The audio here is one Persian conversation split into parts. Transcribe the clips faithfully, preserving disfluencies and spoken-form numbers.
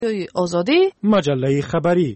آزادی مجله خبری.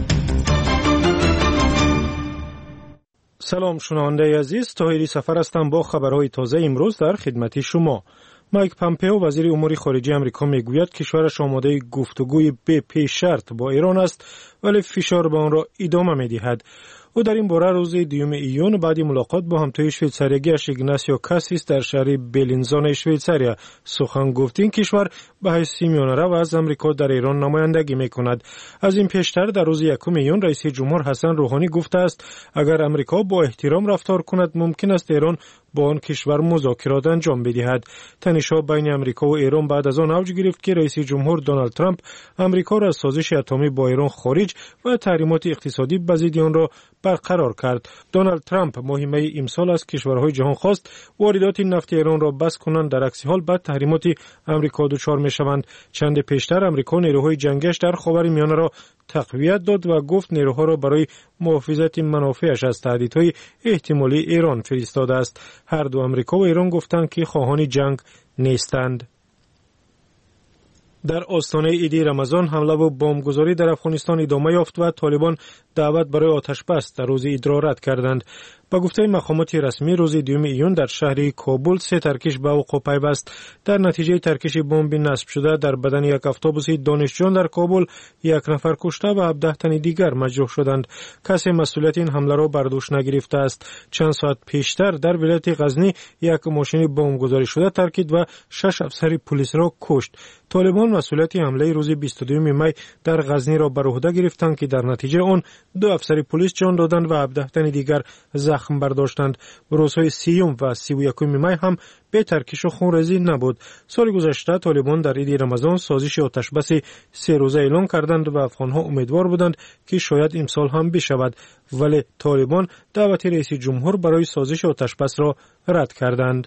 سلام شنونده عزیز، طاهری سفر هستم با خبرهای تازه امروز در خدمت شما. مایک پامپئو وزیر امور خارجه آمریکا میگوید کشورش آماده گفتگوی به پیش شرط با ایران است ولی فشار به آن را ادامه می‌دهد. او در این باره روز دوم ایون بعد ملاقات با همتای شویتساریایش ایگناسیو کاسیس در شهر بلینزان شویتساریا سخن گفت. این کشور به حیث میانرو از آمریکا در ایران نمایندگی میکند. از این پیشتر در روز یکم ایون رئیس جمهور حسن روحانی گفته است اگر آمریکا با احترام رفتار کند ممکن است ایران با آن کشور مذاکرات انجام بدهد. تنش‌ها بین آمریکا و ایران بعد از آن اوج گرفت که رئیس جمهور دونالد ترامپ آمریکا را از سازش اتمی با ایران خارج و تحریمات اقتصادی به ضد آن را برقرار کرد. دونالد ترامپ ماه می امسال از کشورهای جهان خواست واردات نفت ایران را بس کنند، در عکس حال بعد تحریمات آمریکا دچار می‌شوند. چند پیشتر آمریکا نیروهای جنگیش در خاورمیانه را تقویت داد و گفت نیروها را برای محافظت منافعش از تهدیدهای احتمالی ایران فرستاده است. هر دو آمریکا و ایران گفتند که خواهان جنگ نیستند. در آستانه عید رمضان حمله و بمبگذاری در افغانستان ادامه یافت و طالبان دعوت برای آتش بس در روز عید را رد کردند. با گفته مقامات رسمی روز دوم ایون در شهر کابل سه ترکش به وقوع پیوست. در نتیجه ترکش بمب نصب شده در بدن یک اتوبوس دانشجویان در کابل یک نفر کشته و هفده تن دیگر مجروح شدند. کسی مسئولیت این حمله را بر دوش نگرفته است. چند ساعت پیشتر در ولایت غزنی یک ماشین بمبگذاری شده ترکید و شش افسر پلیس را کشت. طالبان مسئولیت حمله روز بیست و دوم می در غزنی را بر عهده گرفتند که در نتیجه آن دو افسر پلیس جان دادند و هفده تن دیگر زخم برداشتند. روزهای سیوم و سی و یکم می هم به ترکش و خونریزی نبود. سال گذشته طالبان در عید رمضان سازش آتش بس سه روزه اعلام کردند و افغانها امیدوار بودند که شاید امسال هم بشود، ولی طالبان دعوت رئیس جمهور برای سازش آتش بس را رد کردند.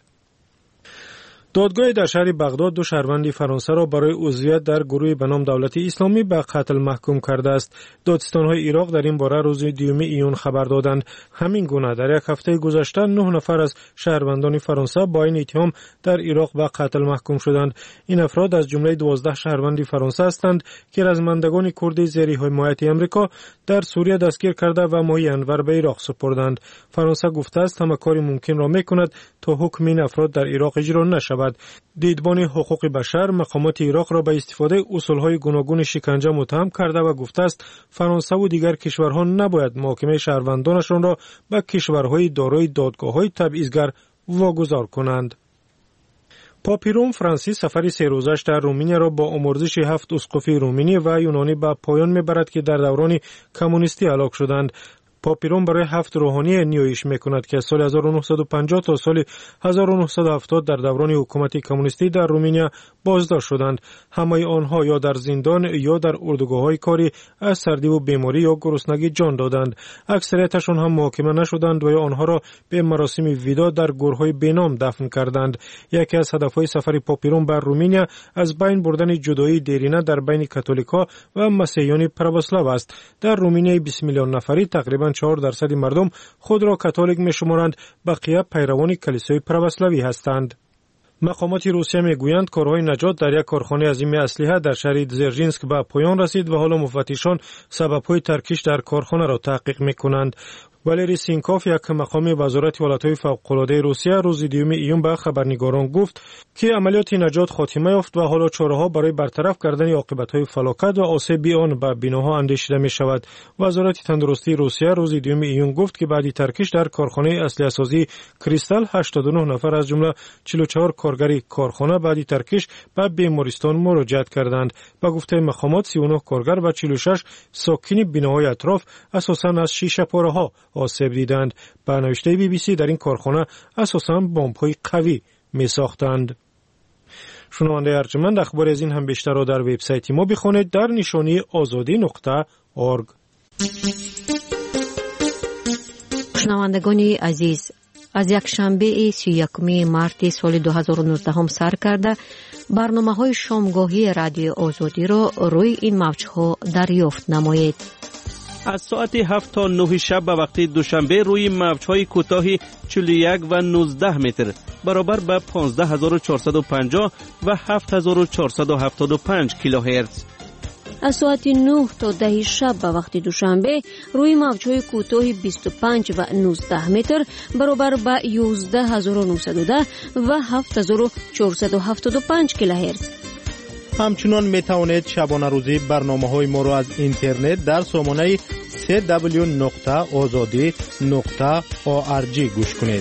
دادگاه در شهر بغداد دو شهروند فرانسه را برای عضویت در گروه به نام دولت اسلامی به قتل محکوم کرده است. دادستان‌های عراق در این باره روز دوم ایون خبر دادند. همین گونه در یک هفته گذشته نه نفر از شهروندان فرانسه با این اتهام در عراق به قتل محکوم شدند. این افراد از جمله دوازده شهروند فرانسه هستند که رزمندگان کرد زیر حمایت آمریکا در سوریه دستگیر کرده و ماه انور به عراق سپردند. فرانسه گفته است همه کاری ممکن را می‌کند تا حکم این افراد در عراق اجرا نشود. دیدبان حقوق بشر مقامات عراق را به استفاده اصولهای گوناگون شکنجه متهم کرده و گفته است فرانسه و دیگر کشورها نباید محاکمه شهروندانشان را به کشورهای دارای دادگاه‌های تبعیض‌گر واگذار کنند. پاپ روم فرانسیس سفر سه روزش در رومانیا را با آمرزش هفت اسقف رومانی و یونانی به پایان میبرد که در دوران کمونیستی هلاک شدند. پاپ روم برای هفت روحانی نیایش میکند که از سال هزار و نهصد و پنجاه تا سال هزار و نهصد و هفتاد در دوران حکومت کمونیستی در رومانیا بازداشت شدند. همه آنها یا در زندان یا در اردوگاه‌های کاری از سردی و بیماری یا گرسنگی جان دادند. اکثریتشان هم محاکمه نشدند و آنها را به مراسم ودا در گورهای بینام دفن کردند. یکی از هدفهای سفر پاپ روم بر رومانیا از بین بردن جدایی دیرینه در بین کاتولیکا و مسیحیان پروسلاو است. در رومانیا بیست میلیون نفری تقریباً چهار درصد مردم خود را کاتولیک می‌شمارند، بقیه پیروان کلیسای پروسلاوی هستند. مقامات روسیه میگویند کارهای نجات در یک کارخانه عظیم اسلحه در شهر دزرژینسک به پایان رسید و حالا مفتشان سبب‌های ترکیش در کارخانه را تحقیق می‌کنند. والری سینکوف یک مقام وزارت ولایت‌های فوق‌العاده روسیه روز دوم ایون به خبرنگاران گفت که عملیات نجات خاتمه یافت و حالا چاره‌ها برای برطرف کردن عاقبت‌های فلاکت و آسیب آن به بناها اندیشیده می‌شود. وزارت تندرستی روسیه روز دوم ایون گفت که بعد ترکیش در کارخانه اسلحه‌سازی کریستال هشتاد و نه نفر از جمله چهل و چهار کارگر کارخانه بعد ترکیش به بیمارستان مراجعت کردند. با گفته مقامات سی و نه کارگر و چهل و شش ساکن بناهای اطراف اساساً از شیشه پاره‌ها آسیب دیدند. به نوشته بی بی سی در این کارخانه اساساً بمب‌های قوی می ساختند. شنونده ارجمند اخبار از این هم بیشتر را در وبسایت ما بخوانید در نشانی آزادی نقطه اورگ. شنوندگان عزیز، از یک شنبه سی و یکم مارت سال دو هزار و نوزده هم سر کرده برنامه‌های شامگاهی رادیو آزادی را روی این موج‌ها دریافت نمایید. از ساعت هفت تا نه شب به وقت دوشنبه روی موج‌های کوتاه چهل و یک و نوزده متر برابر به پانزده هزار و چهارصد و پنجاه و هفت هزار و چهارصد و هفتاد و پنج کیلوهرتز. از ساعت نه تا ده شب به وقت دوشنبه روی موج‌های کوتاه بیست و پنج و نوزده متر برابر با یازده هزار و نهصد و ده و هفت هزار و چهارصد و هفتاد و پنج کیلوهرتز. همچنان می توانید شبانه روزی برنامه‌های ما را از اینترنت در سامانه سی دبلیو نقطه آزادی نقطه او آر جی گوش کنید.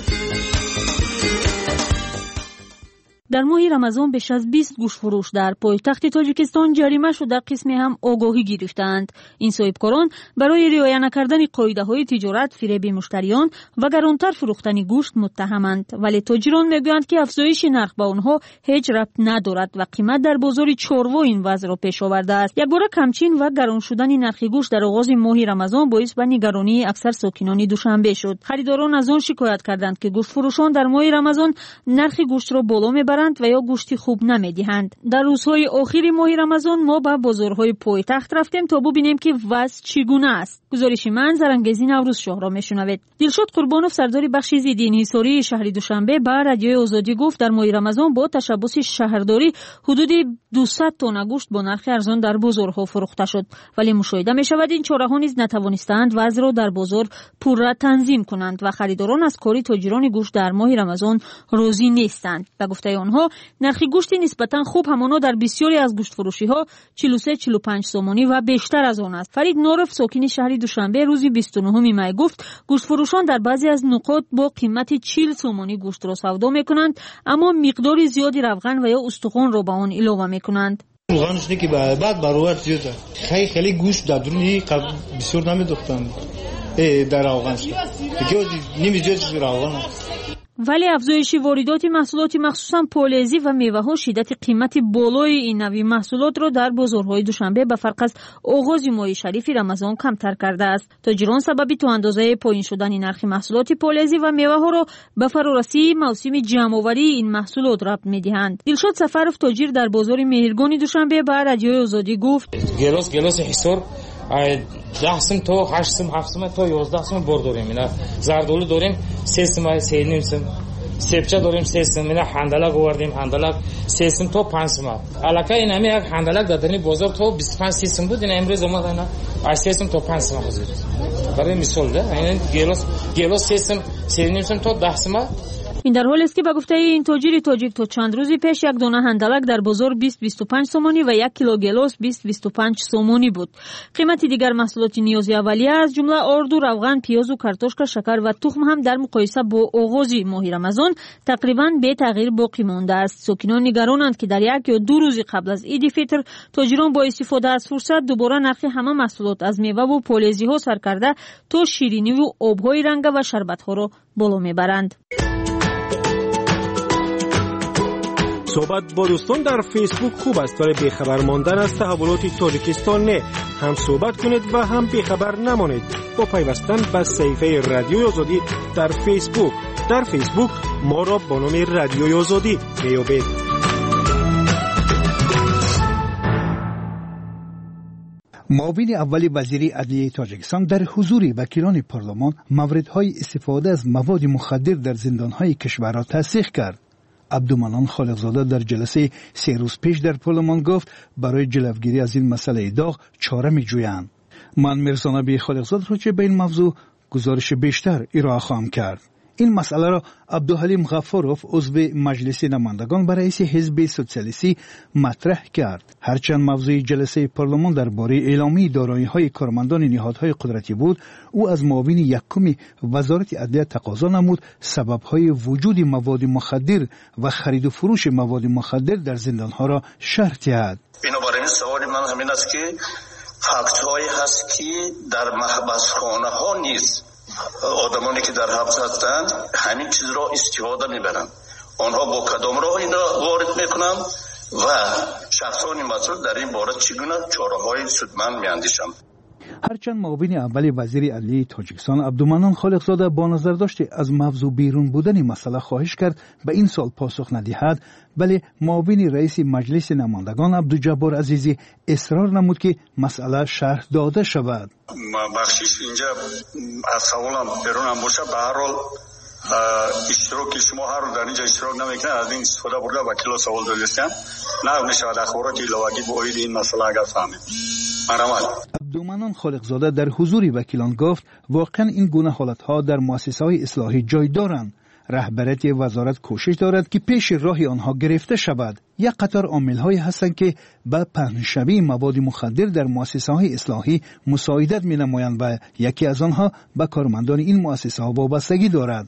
در ماه رمضان بیش از بیست گوشت فروش در پایتخت تاجیکستان جریمه شده در قسم هم آگاهی گرفتند. این صاحبکاران برای رعایت نکردن قاعده‌های تجارت، فریب مشتریان و گرانتر فروختن گوشت متهمند، ولی تاجران میگویند که افزایش نرخ با آنها هیچ ربط ندارد و قیمت در بازار چاروا این وضع را پیش آورده است. یک باره کمچین و گران شدن نرخ گوشت در آغاز ماه رمضان باعث به نگرانی اکثر ساکنان دوشنبه شد. خریداران از آن شکایت کردند که گوشت فروشان در ماه رمضان نرخ گوشت را بالا میبرند و یا گوشتی خوب نمیدهند. در روزهای آخر ماه رمضان ما به بازارهای پایتخت رفتیم تا ببینیم که وضع چگونه است. گزارش من زرنگزی نوروز شاه را میشنوید. دلشاد قربانوف سردار بخش ضد انحصاری شهر دوشنبه به رادیوی آزادی گفت در ماه رمضان با تشبث شهرداری حدود دویست تن گوشت با نرخ ارزان در بازارها فروخته شد، ولی مشاهده می شود این چهارها نیز نتوانستند وضع را در بازار پورا تنظیم کنند و خریداران از کاری تاجران گوشت در ماه رمضان راضی نیستند. به گفته آنها نرخ گوشت نسبتا خوب همانا در بسیاری از گوشت فروشی ها چهل و سه چهل و پنج سومانی و بیشتر از آن است. فرید نورف ساکن شهر دوشنبه روز بیست و نه می گفت گوشت فروشان در بعضی از نقاط با قیمت چهل سومانی گوشت را سودا میکنند، اما مقدار زیادی روغن و یا استخوان را به آن علاوه میکنند. روغنش نه که بعد برابر زیاده. خیلی خیلی گوشت در درونی بسیار نمیدوختند. در روغنش. دیگه نمی‌جوش روغن. ولی افزایش واردات محصولات مخصوصا پالزی و میوه‌ها شدت قیمت بالای این نوع محصولات را در بازارهای دوشنبه به فرق از آغاز ماه شریف رمضان کمتر کرده است. تاجران سبب تو اندازه پایین شدن نرخ محصولات پالزی و میوه‌ها را به فرارسی موسم جمع‌آوری این محصولات ربط می‌دهند. دلشاد سفرов تاجر در بازار مهرگان دوشنبه به رادیوی آزادی گفت: گلوس گلوس حصار ده سم تا هشت سم هفت سم تا یازده سم بار داریم. اینا زردولو داریم سه سم سه نیم سم، سبچه داریم سه سم. اینا هندلک آوردیم، هندلک سه سم تا پنج سم. الکی این همه یک هندلک دادنی بازار تا بیست و پنج سی سم بود. این امروز اومد اینا از سه سم تا پنج سم حاضر. برای مثال ده این گلوس گلوس سه سم سه نیم سم تا ده سم. این در حالی است که به گفته این تاجر تاجیک تا چند روزی پیش یک دانه هندلک در بازار بیست بیست و پنج سومانی و یک کیلو گلوس بیست بیست و پنج سومانی بود. قیمت دیگر محصولات نیازی اولیه از جمله آرد و روغن، پیاز و کارتوشک، شکر و تخم هم در مقایسه با آغاز ماه رمضان تقریبا به تغییر باقی مانده است. ساکنان نگرانند که در یک یا دو روز قبل از عید فطر تاجران با استفاده از فرصت دوباره نرخ همه محصولات از میوه و پالزی ها سر کرده تا شیرینی و آبهای رنگ و شربت ها را بالا میبرند. صحبت با دوستان در فیسبوک خوب است، ولی بیخبر ماندن از تحولات تاجیکستان نه. هم صحبت کنید و هم بیخبر نمانید با پیوستن به صفحه رادیوی آزادی در فیسبوک. در فیسبوک ما را با نام رادیوی آزادی میابید. معاون اول وزیر عدلیه تاجیکستان در حضور وکیلان پارلمان موردهای استفاده از مواد مخدر در زندانهای کشور را تصدیق کرد. عبدالمنان خالقزاده در جلسه سه روز پیش در پارلمان گفت برای جلوگیری از این مسئله داغ چاره می‌جویند. من میرزا نبی خالقزاده را چه به این موضوع گزارش بیشتر ارائه خواهم کرد. این مسئله را عبدالحلیم غفاروف عضو مجلس نمایندگان برای رئیس حزب سوسیالیستی مطرح کرد. هرچند موضوع جلسه پارلمان درباره اعلامی دارایی‌های کارمندان نهادهای قدرتی بود، او از معاون یکم وزارت عدلیه تقاضا نمود سبب‌های وجود مواد مخدر و خرید و فروش مواد مخدر در زندان‌ها را شرح دهد. بنابراین سوال من همین است که فاکت‌هایی هست که در محبسخانه‌ها نیست آدمانی که در حبس هستند همین چیز را استفاده میبرند. آنها با کدام راه اینا وارد میکنند و شخصان مسئول در این باره چگونه چاره‌های سودمند میاندیشند. هرچند معاون اول وزیر عدلیه تاجیکستان عبدالمنان خالقزاده با نظر داشته از موضوع بیرون بودن مسئله خواهش کرد به این سال پاسخ ندهد، ولی معاون رئیس مجلس نمایندگان عبدالجبار عزیزی اصرار نمود که مسئله شرح داده شود. بخشش اینجا از سوالم بیرونم باشه، به هر حال اشتراک شما هر در اینجا اشتراک نمیکنن از این استفاده برده وکیل سوال داشتن نه میشود اخبارات ایلاوگی با اوید این مسئله اگر فهمید. عبدالمنان خالقزاده در حضور وکیلان گفت واقعا این گونه حالتها در مؤسسه‌های اصلاحی جای دارند. رهبریت وزارت کوشش دارد که پیش راه آنها گرفته شود. یک قطار عامل‌هایی هستند که به پهنشوی مواد مخدر در مؤسسه‌های اصلاحی مساعدت می‌نمایند و یکی از آنها به کارمندان این مؤسسه‌ها وابستگی دارد.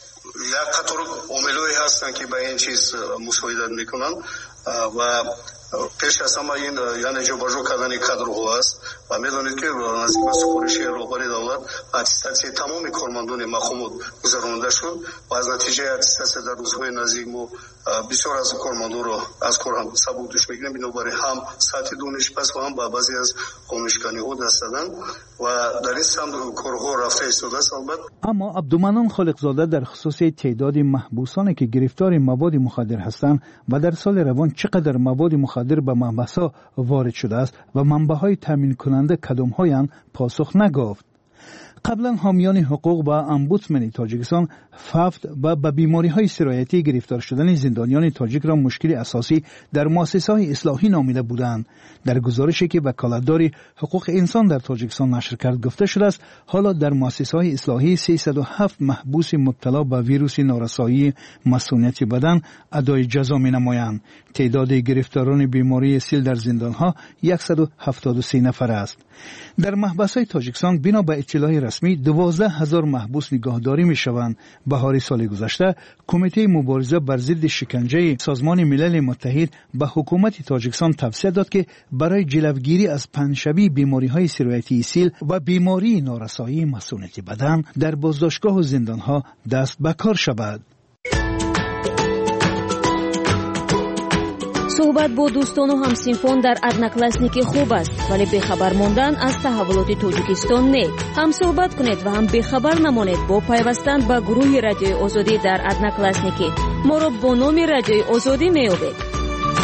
یک قطار عامل‌هایی هستند که به این چیز مساعدت می‌کنند و پیش از همه این یعنی جابجا کردن کادرها است و می‌دانید که نزدیک به سفارش رهبری دولت اتستاسی تمام کارمندان مخمود گذرانده شد و از نتیجه اتستاسی در روزهای نزدیک ما بسیار از کارمندان را از کار هم سبک دوش می‌گیریم. بنابراین هم ساعت دونش پس و هم با بعضی از قانونشکنی‌ها دست دادن و در این سمت کارها رفته ایستاده است. البته اما عبدالمنان خالقزاده در خصوص تعداد محبوسانی که گرفتار مواد مخدر هستند و در سال روان چقدر مواد مخدر به محبس‌ها وارد شده است و منبع‌های تامین کننده کدام‌هایند پاسخ نگفت. قبلا حامیان حقوق و امبودسمن تاجیکستان فقط و به بیماری‌های سرایتی گرفتار شدن زندانیان تاجیک را مشکل اساسی در مؤسسه‌های اصلاحی نامیده بودند. در گزارشی که وکالتدار حقوق انسان در تاجیکستان نشر کرد گفته شده است حالا در مؤسسه‌های اصلاحی سیصد و هفت محبوس مبتلا به ویروس نارسایی مسئولیت بدن ادای جزا می‌نمایند. تعداد گرفتاران بیماری سیل در زندان‌ها صد و هفتاد و سه نفر است. در محبس‌های تاجیکستان بنا به اطلاع رسمی دوازده هزار محبوس نگهداری می‌شوند. بهار سال گذشته کمیته مبارزه بر ضد شکنجه سازمان ملل متحد به حکومت تاجیکستان توصیه داد که برای جلوگیری از پنشبی بیماری‌های سرایتی سیل و بیماری نارسایی مسئولیت بدن در بازداشتگاه و زندان‌ها دست به کار شود. صحبت با دوستان و همسینفون در одноклассники خوب است ولی بخبر ماندن از تحولات تاجیکستان نه. هم صحبت کنید و هم بخبر نمانید با پیوستن به گروه رادیوی آزادی در одноклассники. ما را با نام رادیوی آزادی میابید.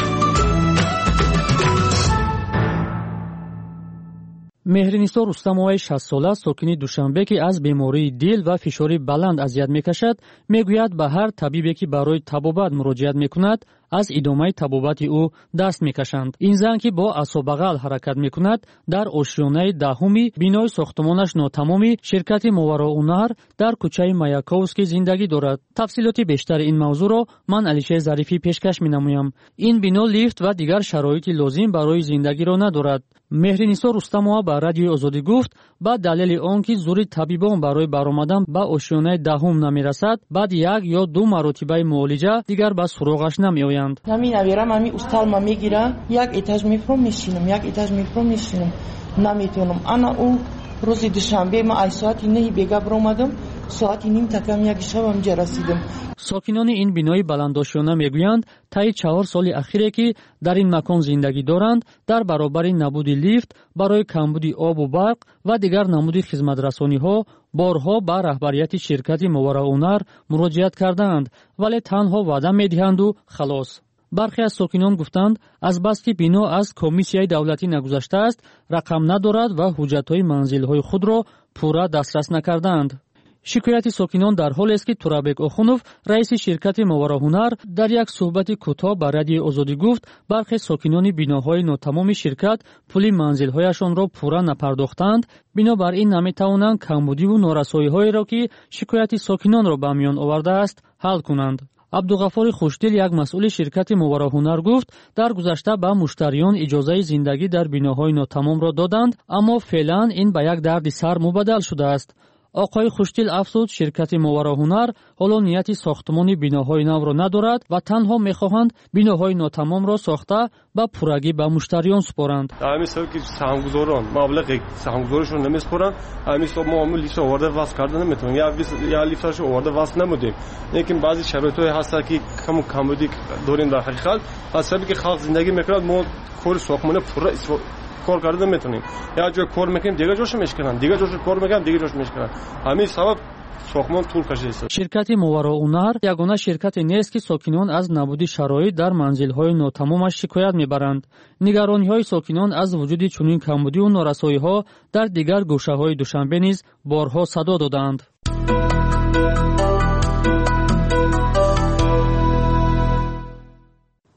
مهرنیسا رستم‌آقای شصت ساله ساکن دوشنبه که از بیماری دل و فشار بلند اذیت میکشد میگوید به هر طبیبی که برای طبابت مراجعت میکند از ادامه طبابت او دست میکشند. این زن که با عصا بغل حرکت میکند در آشیانه دهمی بینای ساختمانش ناتمامی شرکت ماوراءالنهر در کوچه مایاکوفسکی زندگی دارد. تفصیلات بیشتر این موضوع را من علیشه ظریفی پیشکش مینمایم. این بنا لیفت و دیگر شرایط لازم برای زندگی را ندارد. مهرنیسا رستم‌آقا با رادیوی آزادی گفت با دلیل آنکه زور طبیبان برای برآمدن به آشیانه دهم نمیرسد بعد یک یا دو مرتبه معالجه دیگر به سراغش نمیآیند. نمی نمیرم امی استال ما میگیرم یک اتاج میپرم میشینم یک اتاج میپرم میشینم نمیتونم. انا او روز دوشنبه ما ای ساعت نه بیگا برآمدم ساعت نیم تکم یک شب همجا رسیدم. ساکنان این بینای بلندآشیانه میگویند طی چهار سال اخیری که در این مکان زندگی دارند در برابر نبود لیفت برای کمبود آب و برق و دیگر نمود خدمترسانی‌ها بارها به رهبریت شرکت ماوراءالنهر مراجعت کردند ولی تنها وعده می‌دهند و خلاص. برخی از ساکنان گفتند از بس که بنا از کمیسیای دولتی نگذشته است رقم ندارد و حجت‌های منزل‌های خود را پورا دسترس نکردند. شکایت ساکنان در حال است که تورابک آخونوف رئیس شرکت ماوراءالنهر در یک صحبت کوتاه با رادیوی آزادی گفت برخی ساکنان بیناهای ناتمام شرکت پول منزل‌هایشان را پورا نپرداختند بنابراین نمی‌توانند کمبودی و نارسایی‌هایی را که شکایت ساکنان را به میان آورده است حل کنند. عبدالغفار خوشدل یک مسئول شرکت ماوراءالنهر گفت در گذشته به مشتریان اجازه زندگی در بیناهای ناتمام را دادند اما فعلا این به یک درد سر مبدل شده است. آقای خوشدل افزود شرکت ماوراءالنهر حالا نیت ساختمان بیناهای نو را ندارد و تنها می‌خواهند بیناهای ناتمام را ساخته با پورگی به مشتریان سپارند. همین سال که سهامگذاران مبلغ سهامگذارشون نمیسپارن همین سال ما هم لیست آورده واسه کردن نمیتونیم یا یا لیستش آورده واسه نمودیم. لیکن بعضی شرایطی هست که کم کمبودی داریم در حقیقت حسابی که خلق زندگی میکنند ما کار ساختمان پورا کار کرده میتونیم یا جای کار میکنیم دیگه جاش میشکنن دیگه جاش کار میکنن دیگه جاش میشکنن همین سبب ساختمان طول کشیده است. شرکت ماوراءالنهر یگانه شرکت نیست که ساکنان از نبود شرایط در منزل‌های ناتمامش شکایت میبرند. نگرانی‌های ساکنان از وجود چنین کمبودی و نارسایی‌ها در دیگر گوشه‌های دوشنبه نیز بارها صدا دادند.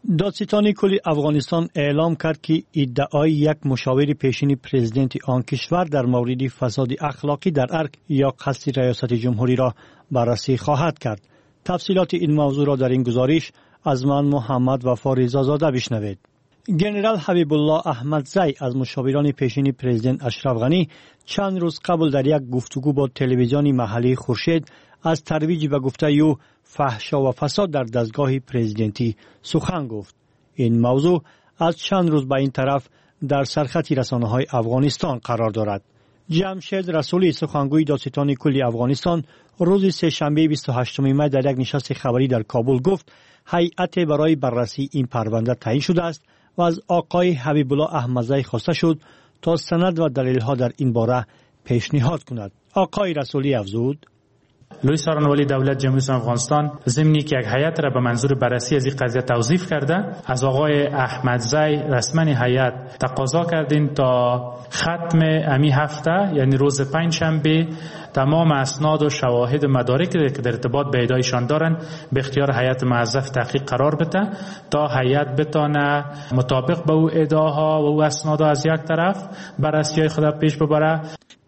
دادستان کل افغانستان اعلام کرد که ادعای یک مشاور پیشین پرزیدنت آن کشور در مورد فساد اخلاقی در ارگ یا قصد ریاست جمهوری را بررسی خواهد کرد. تفصیلات این موضوع را در این گزارش از من محمد وفا رضازاده بشنوید. جنرال حبیب الله احمدزی از مشاوران پیشین پرزیدنت اشرف غنی چند روز قبل در یک گفتگو با تلویزیون محلی خورشید از ترویج به گفته او فحشا و فساد در دستگاه پرزیدنتی سخن گفت. این موضوع از چند روز به این طرف در سرخط رسانه‌های افغانستان قرار دارد. جمشید رسولی سخنگوی دادستان کل افغانستان روز سه‌شنبه بیست و هشتم می در یک نشست خبری در کابل گفت هیئت برای بررسی این پرونده تعیین شده است و از آقای حبیب الله احمدزی خواسته شد تا سند و دلیل‌ها در این باره پیشنهاد کند. آقای رسولی افزود: لوی سخنگوی دولت جمهوری اسلامی افغانستان ضمن که یک هیئت را به منظور بررسی از این قضیه توظیف کرده، از آقای احمدزی رسما هیئت تقاضا کردیم تا ختم امی هفته یعنی روز پنجشنبه تمام اسناد و شواهد و مدارکی که در ارتباط به ادعایشان دارند به اختیار هیئت موظف تحقیق قرار بده تا هیئت بتونه مطابق به او ادعاها و او اسناد از یک طرف بررسی خود پیش ببره.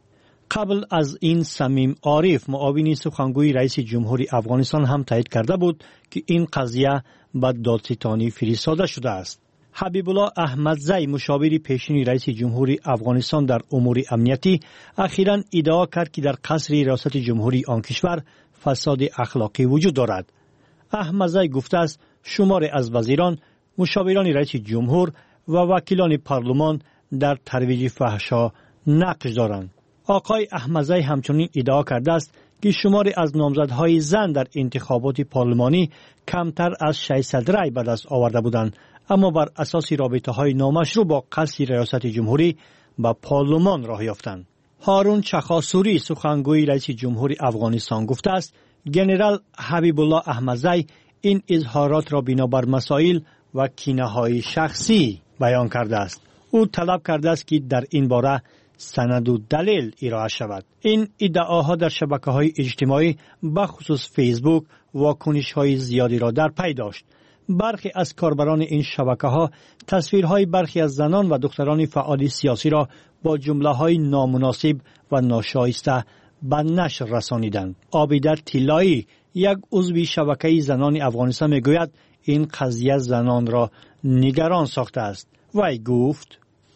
قبل از این صمیم عارف معاون سخنگوی رئیس جمهوری افغانستان هم تایید کرده بود که این قضیه به دادستانی فرستاده شده است. حبیب الله احمدزی مشاور پیشین رئیس جمهوری افغانستان در امور امنیتی اخیراً ادعا کرد که در قصر ریاست جمهوری آن کشور فساد اخلاقی وجود دارد. احمدزی گفته است شمار از وزیران، مشاوران رئیس جمهور و وکیلان پارلمان در ترویج فحشا نقش دارند. آقای احمدزی همچنین ادعا کرده است که شماری از نامزدهای زن در انتخابات پارلمانی کمتر از ششصد رای به دست آورده بودند، اما بر اساس رابطه‌های نامشروع با قصر ریاست جمهوری به پارلمان راه یافتند. هارون چخاسوری سخنگوی رئیس جمهوری افغانستان گفته است جنرال حبیب الله احمدزی این اظهارات را بنابر مسائل و کینه‌های شخصی بیان کرده است. او طلب کرده است که در این باره سند و دلیل ارائه شود. این ادعاها در شبکه‌های اجتماعی بخصوص فیسبوک واکنش‌های زیادی را در پی داشت. برخی از کاربران این شبکه‌ها تصویرهای برخی از زنان و دختران فعال سیاسی را با جمله‌های نامناسب و ناشایسته به نشر رسانیدند. عابده طلایی یک عضو شبکه زنان افغانستان میگوید این قضیه زنان را نگران ساخته است. وی گفت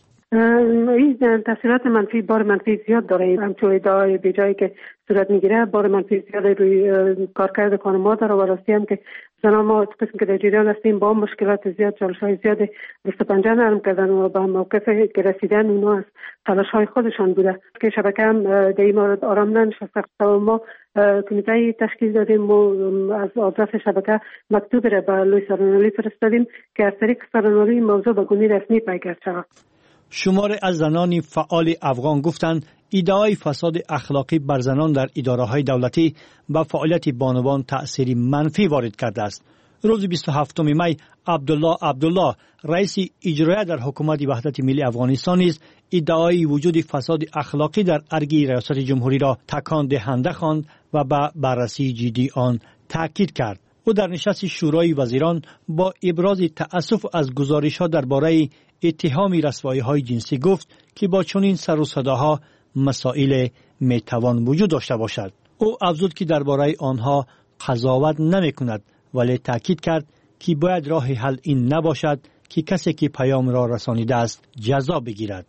این تاثیرات منفی، بار منفی زیاد داره. همچون ادعای بیجایی که صورت میگیره بار منفی زیاد روی کارکرد خانم‌ها داره و راستی هم که زنان ما قسم که در جریان هستیم با مشکلات زیاد، چالش‌های زیاد دست و پنجه نرم کردن و به موقف که رسیدن اونا از تلاش‌های خودشان بوده که شبکه هم در این مورد آرام ننشسته. ما کمیته تشکیل دادیم و از آدرس شبکه مکتوب را به لوی سرانولی فرستادیم که از طریق سرانولی موضوع به گونه رسمی پیگرد شود. شمار از زنان فعال افغان گفتند ادعای فساد اخلاقی بر زنان در اداره‌های دولتی به فعالیت بانوان تأثیری منفی وارد کرده است. روز بیست و هفتم می عبدالله عبدالله رئیس اجرایی در حکومت وحدت ملی افغانستان نیز ادعای وجود فساد اخلاقی در ارگی ریاست جمهوری را تکان دهنده خواند و به بررسی جدی آن تاکید کرد. او در نشست شورای وزیران با ابراز تأسف از گزارش‌ها درباره اتهام رسوایی‌های جنسی گفت که با چنین سر و صداها مسائل میتوان وجود داشته باشد. او افزود که درباره آنها قضاوت نمی‌کند ولی تاکید کرد که باید راه حل این نباشد که کسی که پیام را رسانیده است جزا بگیرد.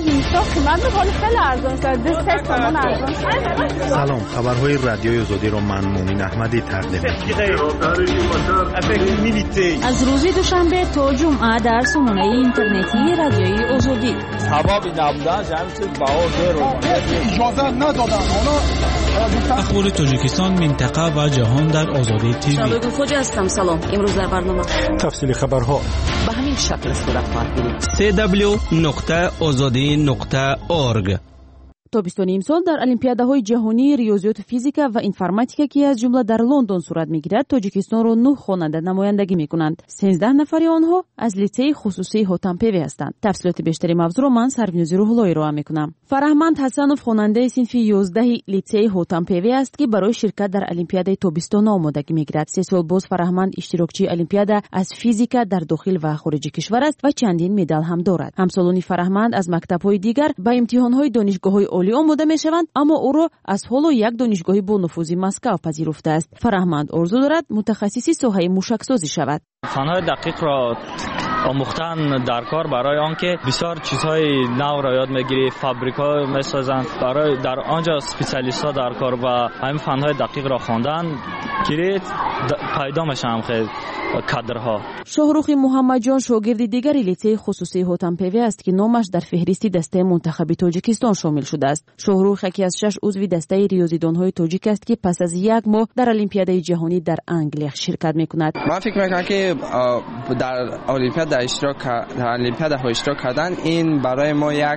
سلام، خبرهای رادیوی آزادی را من مومن احمدی تقدیم می‌کنم. از روز دوشنبه تا جمعه در سامانه اینترنتی رادیوی آزادی. سبب نبودن جمعیت باور رو اجازه ندادن. اخبار تاجیکستان، منطقه و جهان در آزادی تیوی. شبکه خوجا هستم. سلام. امروز در برنامه تفصیل خبرها به همین شکل صورت خواهد گرفت. سی دبلیو نقطه آزادی نقطه اورگ. تابستان امسال در المپیادهای جهانی ریاضیات و فیزیک و انفرماتیک که از جمله در لندن صورت میگیرد، تاجیکستان را نه خواننده نمایندگی میکنند. سیزده نفر آنها از لیسه خصوصی هوتامپیوی هستند. تفصیلات بیشتری موضوع را من سربینوزی روح‌اللهی را میکنم. فرهمند حسنوف خواننده صنف یازده لیسه هوتامپیوی است که برای شرکت در المپیاد تابستان آمادگی میگیرد. سه سال باز فرهمند اشتراکچی المپیاد از فیزیک در داخل و خارج کشور است و چندین مدال هم دارد. همسالان فرهمند از مکتب‌های دیگر به امتحان‌های دانشگاه‌های عالی آماده می‌شوند، اما او را از حالا یک دانشگاه با نفوذ مسکو پذیرفته است. فرهمند آرزو دارد متخصص ساحه موشک‌سازی شود. فن‌های دقیق را آموختن در کار برای آنکه بسیار چیزهای نو را یاد میگیری، فابریکا میسازند، برای در آنجا اسپیشالیست ها در کار و همین فن‌های دقیق را خواندن که پیدا میشن خیلی کادرها. شاهرخ محمد جان شاگرد دیگری لیسه خصوصی هوتامپیوی است که نامش در فهرست دسته منتخب تاجیکستان شامل شده است. شاهرخ یکی از شش عضو دسته ریاضیدان‌های تاجیک است که پس از یک ماه در المپیاد جهانی در انگلیس شرکت میکند. من فکر میکنم که در المپیاد در اشتراک در المپیاد ها اشتراک کردن این برای ما یک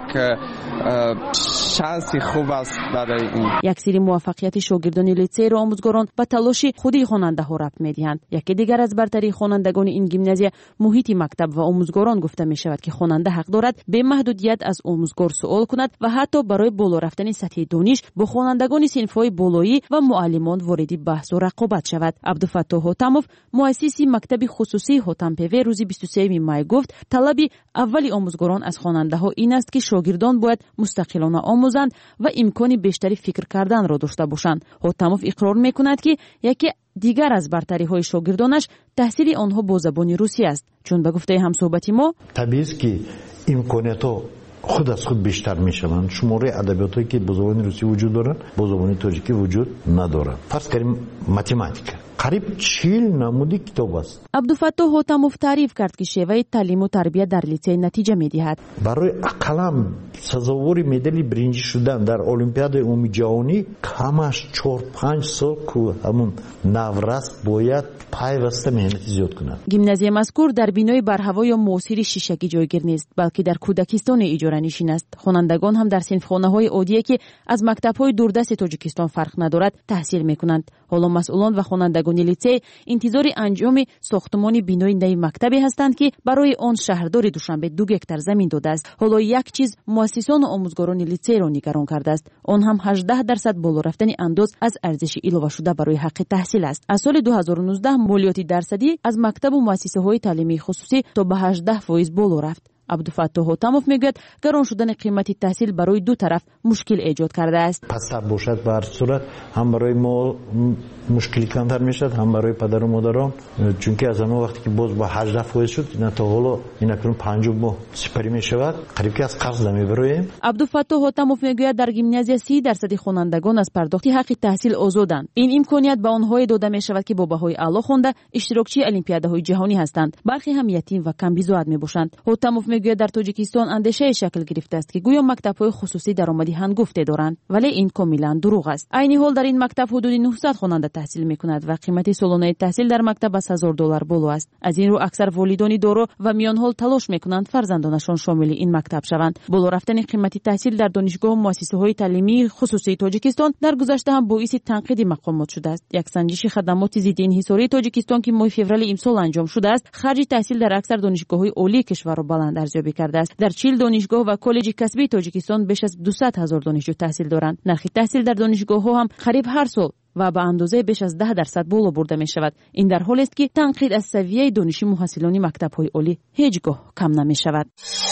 شانس خوب است. برای این یک سری موفقیت شاگردان لیسه را آموزگاران به تلاش خودی خواننده ها ربط میدهند. یکی دیگر از برتری خوانندگان این گیمنازیا محیط مکتب و آموزگاران گفته می شود که خواننده حق دارد به محدودیت از آموزگار سوال کند و حتی برای بالا رفتن سطح دانش با خوانندگان صنف‌های بالایی و معلمان وارد بحث و رقابت شود. عبدالفتاح هوتاموف مؤسس مکتب خصوصی هوتامپیوی روز بیست و سوم می گفت طلب اولی آموزگاران از خواننده ها این است که شاگردان باید مستقلانه آموزند و امکان بیشتری فکر کردن را داشته باشند. هوتاموف اقرار می کند که یکی دیگر از برتری های شاگردانش تحصیل آنها با زبان روسی است، چون به گفته همصحبتی ما طبیعی است که امکانات ها خود از خود بیشتر می شوند. شماره ادبیاتی که با زبان روسی وجود دارند با زبان تاجیکی وجود ندارند. فرض کنیم متماتیک قریب چهل نمودی کتاب است. عبدالفتاح هوتاموف تعریف کرد که شیوه تعلیم و تربیت در لیسه نتیجه می‌دهد. برای اقلام سزاوار مدال برنجی شدن در المپیاد عمومی جهانی کمش چهار پنج سال که همون نورس باید پیوسته مهنت زیاد کند. گیمنازیا مذکور در بینای برهوا یا معاصر شیشکی جایگیر نیست، بلکه در کودکستان اجاره نشین است. خوانندگان هم در صنفخانه‌های عادی که از مکتب‌های دوردست تاجیکستان فرق ندارد تحصیل می‌کنند. حالا مسئولان و خوانندگان لیسه انتظار انجام ساختمان بینای نو مکتبی هستند که برای آن شهردار دوشنبه دو گکتار زمین داده است. حالا یک چیز مؤسسان و آموزگاران لیسه را نگران کرده است، آن هم هجده درصد بالا رفتن انداز از ارزش علاوه شده برای حق تحصیل است. از سال دو هزار و نوزده مالیات درصدی از مکتب و مؤسسه‌های تعلیمی خصوصی تا به هجده درصد بالا رفت. عبدالفتاح هوتاموف میگوید گران شدن قیمت تحصیل برای دو طرف مشکل ایجاد کرده است. پستر باشد به هر صورت هم برای ما مشکلی کمتر میشد، هم برای پدر و مادران، چون که از اون وقتی که باز با هجده درصد شد اینا تا حالا اینا کنون پنجاه ماه سپری میشود، قریب که از قرض میبریم. عبدالفتاح هوتاموف میگوید در گیمنازیا سی درصد خوانندگان از پرداخت حق تحصیل آزادند. این امکانیت به آنها داده میشود که با بهای اعلی خوانده اشتراکچی المپیادهای جهانی هستند. برخی هم یتیم و کم بیزواد میباشند. هوتاموف میگوید در تاجیکستان اندیشه شکل گرفته است که گویا مکتب‌های خصوصی درآمدی هنگفته دارند، ولی این کاملا دروغ است. عین حال در این مکتب حدود نهصد خواننده تحصیل میکند و قیمت سالانه تحصیل در مکتب از هزار دلار بالا است. از این رو اکثر والدان دارا و میان حال تلاش میکنند فرزندانشان شامل این مکتب شوند. بالا رفتن قیمت تحصیل در دانشگاه و مؤسسه‌های تعلیمی خصوصی تاجیکستان در گذشته هم باعث تنقید مقامات شده است. یک سنجش خدمات ضد انحصاری تاجیکستان که ماه فوریه امسال انجام شده است، خرج تحصیل در اکثر دانشگاه‌های عالی کشور را بلند ارزیابی کرده است. در چهل دانشگاه و کالج کسبی تاجیکستان بیش از دویست هزار دانشجو تحصیل دارند. نرخ تحصیل در دانشگاه‌ها هم قریب هر سال و به اندازه بیش از ده درصد بالا برده می شود. این در حالی است که تنقید از سویه دانش محصلان مکتب‌های عالی هیچگاه کم نمی شود.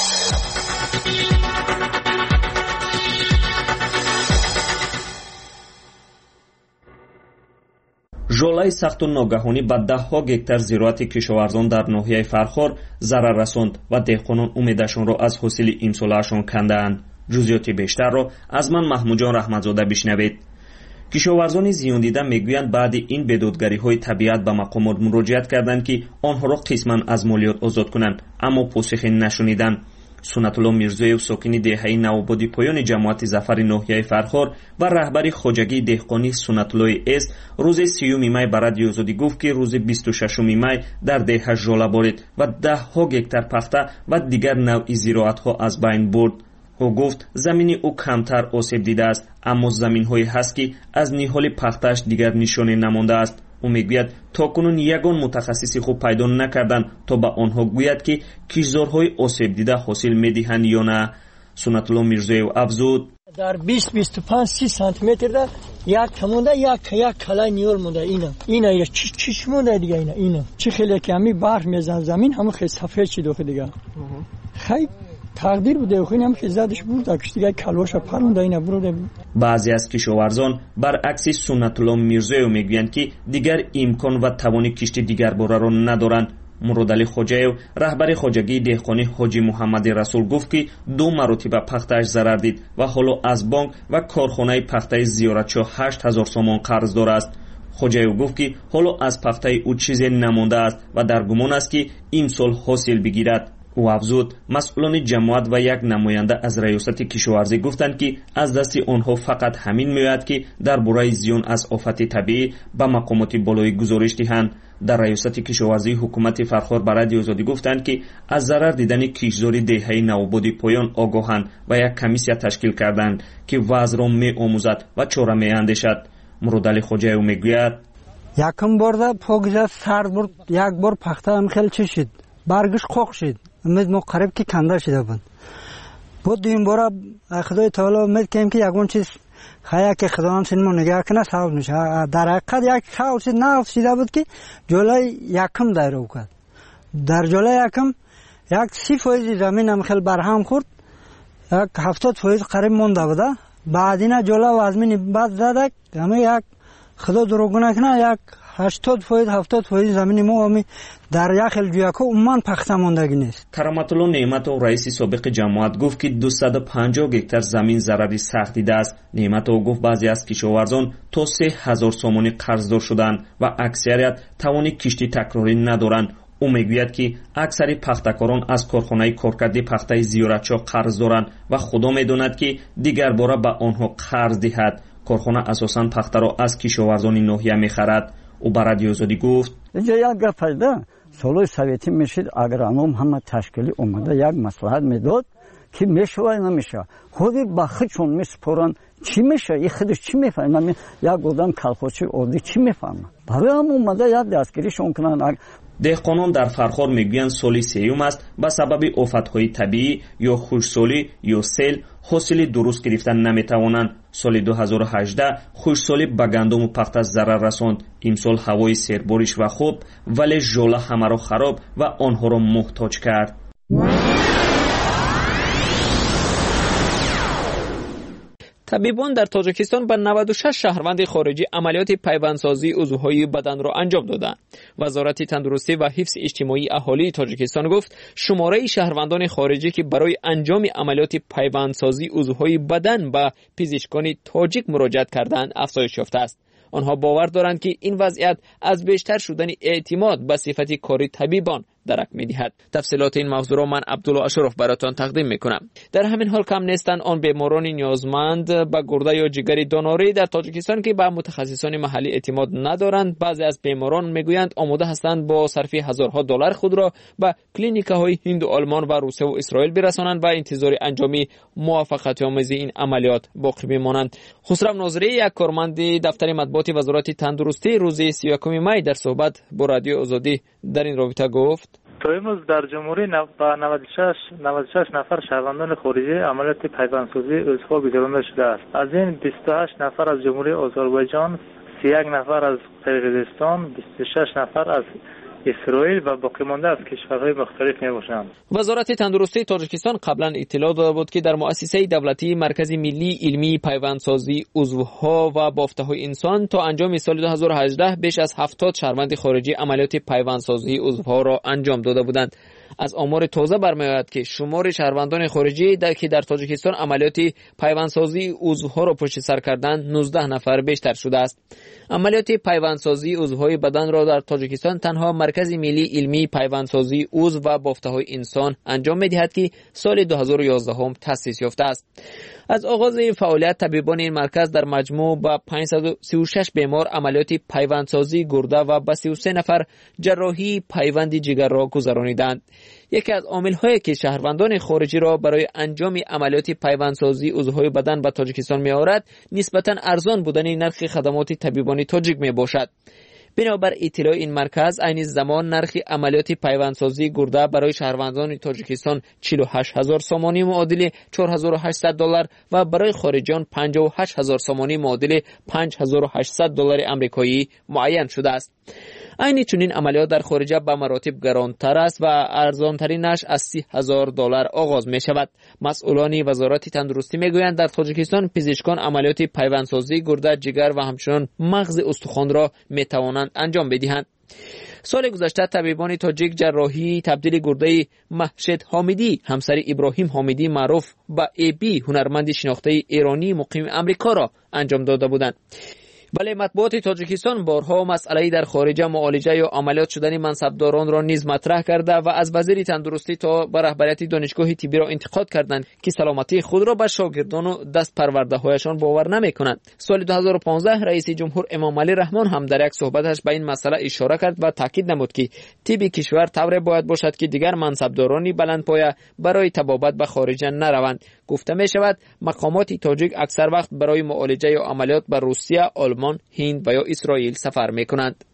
ژولای سخت و ناگهانی به ده ها گکتار زراعت کشاورزان در ناحیه فرخار ضرر رساند و دهقانان امیدشان را از حاصل امساله‌شان کندند. جزئیات بیشتر را از من محمود جان رحمتزاده بشنوید. کشاورزان زیان دیده میگویند بعد این بدادگری‌های طبیعت به مقامات مراجعت کردند که آنها را قسماً از مالیات آزاد کنند، اما پاسخی نشنیدند. سنت الله میرزایف ساکن دهه نوآبادی پایان جماعت ظفر ناحیه فرخار و رهبر خواجگی دهقانی سنت الله اس روز سیوم می به رادیو آزادی گفت که روز بیست و ششم می در دهه ژوله بارید و ده ها گکتار پخته و دیگر نوع زراعت ها از بین برد. او گفت زمین او کمتر آسیب دیده است، اما زمین‌هایی هست که از نهال پختش دیگر نشانه نمانده است. او میگوید تاکنون یگان متخصصی خوب پیدا نکردند تا به آنها گوید که کشتزارهای آسیب دیده حاصل میدهند یا نه. سنت الله میرزایو افزود در بیست تا بیست و پنج سانتی متر ده یک کمونده یک یک کلای نیول مونده. اینا اینا اینا چی چی مونده دیگه؟ اینا اینا چی خیلی کمی برف میزنه زمین، همون خیلی سفید شده دیگه. خیلی تقدیر بوده و خیلی هم که زدش برده کش دیگه کلوش پرونده اینا برده. بعضی از کشاورزان برعکس سنت الله میرزایو میگویند که دیگر امکان و توان کشت دیگر باره را ندارند. مرادعلی خوجایو رهبر خوجگی دهقانی حاجی محمد رسول گفت که دو مرتبه پختش ضرر دید و حالا از بانک و کارخانه پخته زیارتشاه هشت هزار سومان قرض دار است. خوجایو گفت که حالا از پخته او چیزی نمانده است و در گمان است که امسال حاصل بگیرد. او افزود مسئولان جماعت و یک نماینده از ریاست کشاورزی گفتند که از دست آنها فقط همین میآید که در برای زیان از آفت طبیعی به مقامات بالای گزارش دهند. در ریاست کشاورزی حکومت فرخار به رادیو آزادی گفتند که از ضرر دیدن کشتزاری دهه نوآبادی پایان آگاهند و یک کمیسیا تشکیل کردند که وضع را می آموزد و چاره می اندیشد. مرادعلی خوجایو میگوید یکم بار پوگزا سر برد، یک بار پخته هم خیلی چشید، برگش خوک شد، امید مقرب که کنده شده بود. بود دویم بار خدای تعالی امید کردیم که یگون چیز خیلی که خدا هم سینما نگه کنه ساوز میشه. در حقیقت یک ساوز ناف شده بود که جلوی یکم دایره بکرد. در جلوی یکم یک سی فایز زمین هم خیلی برهم خورد، یک هفتاد فایز قریب مونده بوده. بعد اینا جلو وزمین بعد زده همه یک خدا دروغ نکنه یک هشتاد فایز هفتاد فایز زمین ما همی در یخل جویاکو عمان پخته ماندگی نیست. کرامت الله نعمت و رئیس سابق جماعت گفت که دویست و پنجاه گکتار زمین ضرری سخت دیده است. نعمت او گفت بعضی از کشاورزان تا سه هزار سومانی قرضدار شدند و اکثریت توان کشتی تکراری ندارند. او میگوید که اکثر پختکاران از کارخانه کارکردی پخته زیارتشاه قرض دارند و خدا میداند که دیگر باره به آنها قرض دهد. کارخانه اساساً پخته را از کشاورزان ناحیه میخرد. او به رادیو آزادی گفت اینجا یک گپ است، سالهای سویتی میشید اگرانوم همه تشکیلی اومده یک مصلحت میداد که میشه و نمیشه، خودی با خودشون میسپرن چی میشه، این خودش چی میفهمه، یک آدم کلخوچی عادی چی میفهمه، برای هم اومده یک دستگیریشون کنن. دهقانان در فرخار میگویند سالی سیوم است به سبب آفت‌های طبیعی یا خشکسالی یا سیل حاصل درست گرفتن نمیتوانند. سال دو هزار و هجده خشکسالی به گندم و پخته ضرر رساند. امسال هوای سیربارش و خوب ولی ژوله همه را خراب و آنها را محتاج کرد. طبیبان در تاجیکستان به نود و شش شهروند خارجی عملیات پیوندسازی عضوهای بدن را انجام دادند. وزارت تندرستی و حفظ اجتماعی اهالی تاجیکستان گفت شماره شهروندان خارجی که برای انجام عملیات پیوندسازی عضوهای بدن به پزشکان تاجیک مراجعت کردند افزایش یافته است. آنها باور دارند که این وضعیت از بیشتر شدن اعتماد به صفت کاری طبیبان درک می‌دهد. تفصیلات این موضوع را من عبدالله اشرف براتان تقدیم می‌کنم. در همین حال کم نیستند آن بیماران نیازمند به گرده یا جگر دونوری در تاجیکستان که به متخصصان محلی اعتماد ندارند. بعضی از بیماران میگویند آماده هستند با صرف هزارها دلار خود را به کلینیک‌های هند و آلمان و روسیه و اسرائیل برسانند و انتظار انجام موفقیت‌آمیز این عملیات باقی بمانند. خسرو ناظری یک کارمند دفتر مطبوعات وزارت تندرستی روز سی و یکم می در صحبت با رادیو آزادی در این رابطه گفت تا امروز در جمهوری با نود و شش نفر شهروندان خارجی عملیات پیوندسازی عضوها گذرانده شده است. از این بیست و هشت نفر از جمهوری آذربایجان، سی و یک نفر از قرقیزستان، بیست و شش نفر از اسرائیل و باقی مانده از کشورهای مختلف میباشند. وزارت تندرستی تاجیکستان قبلا اطلاع داده بود که در مؤسسه دولتی مرکز ملی علمی پیوندسازی عضوها و بافته‌های انسان تا انجام سال دو هزار و هجده بیش از هفتاد شهروند خارجی عملیات پیوندسازی عضوها را انجام داده بودند. از آمار تازه برمی‌آید که شمار شهروندان خارجی در که در تاجیکستان عملیات پیوندسازی عضوها را پشت سر کردند نوزده نفر بیشتر شده است. عملیات پیوندسازی عضوهای بدن را در تاجیکستان تنها مرکز ملی علمی پیوندسازی عضو و بافته‌های انسان انجام می‌دهد که سال دو هزار و یازده هم تأسیس یافته است. از آغاز فعالیت طبیبان این مرکز در مجموع با پانصد و سی و شش بیمار عملیات پیوندسازی گرده و با سی و سه نفر جراحی پیوند جگر را گذرانیدند. یکی از عامل‌هایی که شهروندان خارجی را برای انجام عملیات پیوندسازی عضوهای بدن به تاجیکستان می‌آورد نسبتاً ارزان بودن نرخ خدمات طبیبانی تاجیک میباشد. بنابر اطلاع این مرکز عین زمان نرخ عملیات پیوندسازی گرده برای شهروندان تاجیکستان چهل و هشت هزار سامانی معادل چهار هزار و هشتصد دلار و برای خارجیان پنجاه و هشت هزار سامانی معادل پنج هزار و هشتصد دلار آمریکایی معین شده است. عین چنین عملیات در خارج به مراتب گرانتر است و ارزانترینش از سی هزار دلار آغاز می شود. مسئولان وزارت تندرستی می گویند در تاجیکستان پزشکان عملیات پیوندسازی گرده، جگر و همچنین مغز استخوان را می توانند انجام بدهند. سال گذشته طبیبان تاجیک جراحی تبدیل گرده محشد حامدی همسر ابراهیم حامدی معروف به ای بی هنرمند شناخته ایرانی مقیم امریکا را انجام داده بودند. بله، مطبوعات تاجیکستان بارها مسئله در خارج معالجه یا عملیات شدن منصبداران را نیز مطرح کرده و از وزیر تندرستی تا به رهبریت دانشگاه طبی را انتقاد کردند که سلامتی خود را به شاگردان و دست پرورده هایشان باور نمی کنند. سال دو هزار و پانزده رئیس جمهور امام علی رحمان هم در یک صحبتش به این مسئله اشاره کرد و تاکید نمود که طب کشور طوری باید باشد که دیگر منصبدارانی بلندپایه برای طبابت به خارج نروند. گفته می شود مقامات تاجیک اکثر وقت برای معالجه یا عملیات به روسیه، آلمان، هند و یا اسرائیل سفر می کنند.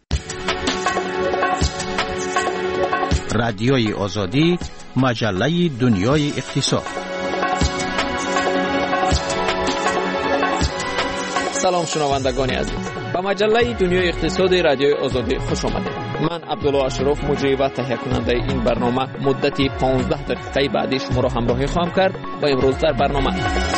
رادیوی آزادی، مجله دنیای اقتصاد. سلام شنوندگان عزیز، به مجله دنیای اقتصاد رادیوی آزادی خوش آمدید. من عبدالله اشرف مجری و تهیه کننده این برنامه مدتی پانزده دقیقه بعدی شما را همراهی خواهم کرد و امروز در برنامه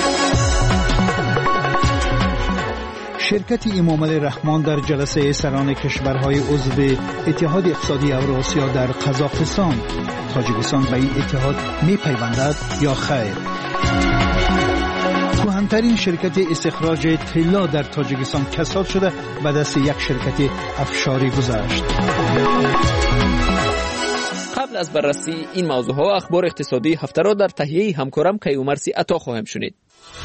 شرکت امام علی رحمان در جلسه سران کشورهای عضو اتحاد اقتصادی اوراسیا در قزاقستان، تاجیکستان به این اتحاد می پیوندد یا خیر؟ کهن‌ترین شرکت استخراج طلا در تاجیکستان کساد شده به دست یک شرکت افشاری گذشت. قبل از بررسی این موضوع ها اخبار اقتصادی هفته را در تهیه همکارم کیومرسی عطا خواهم شنید.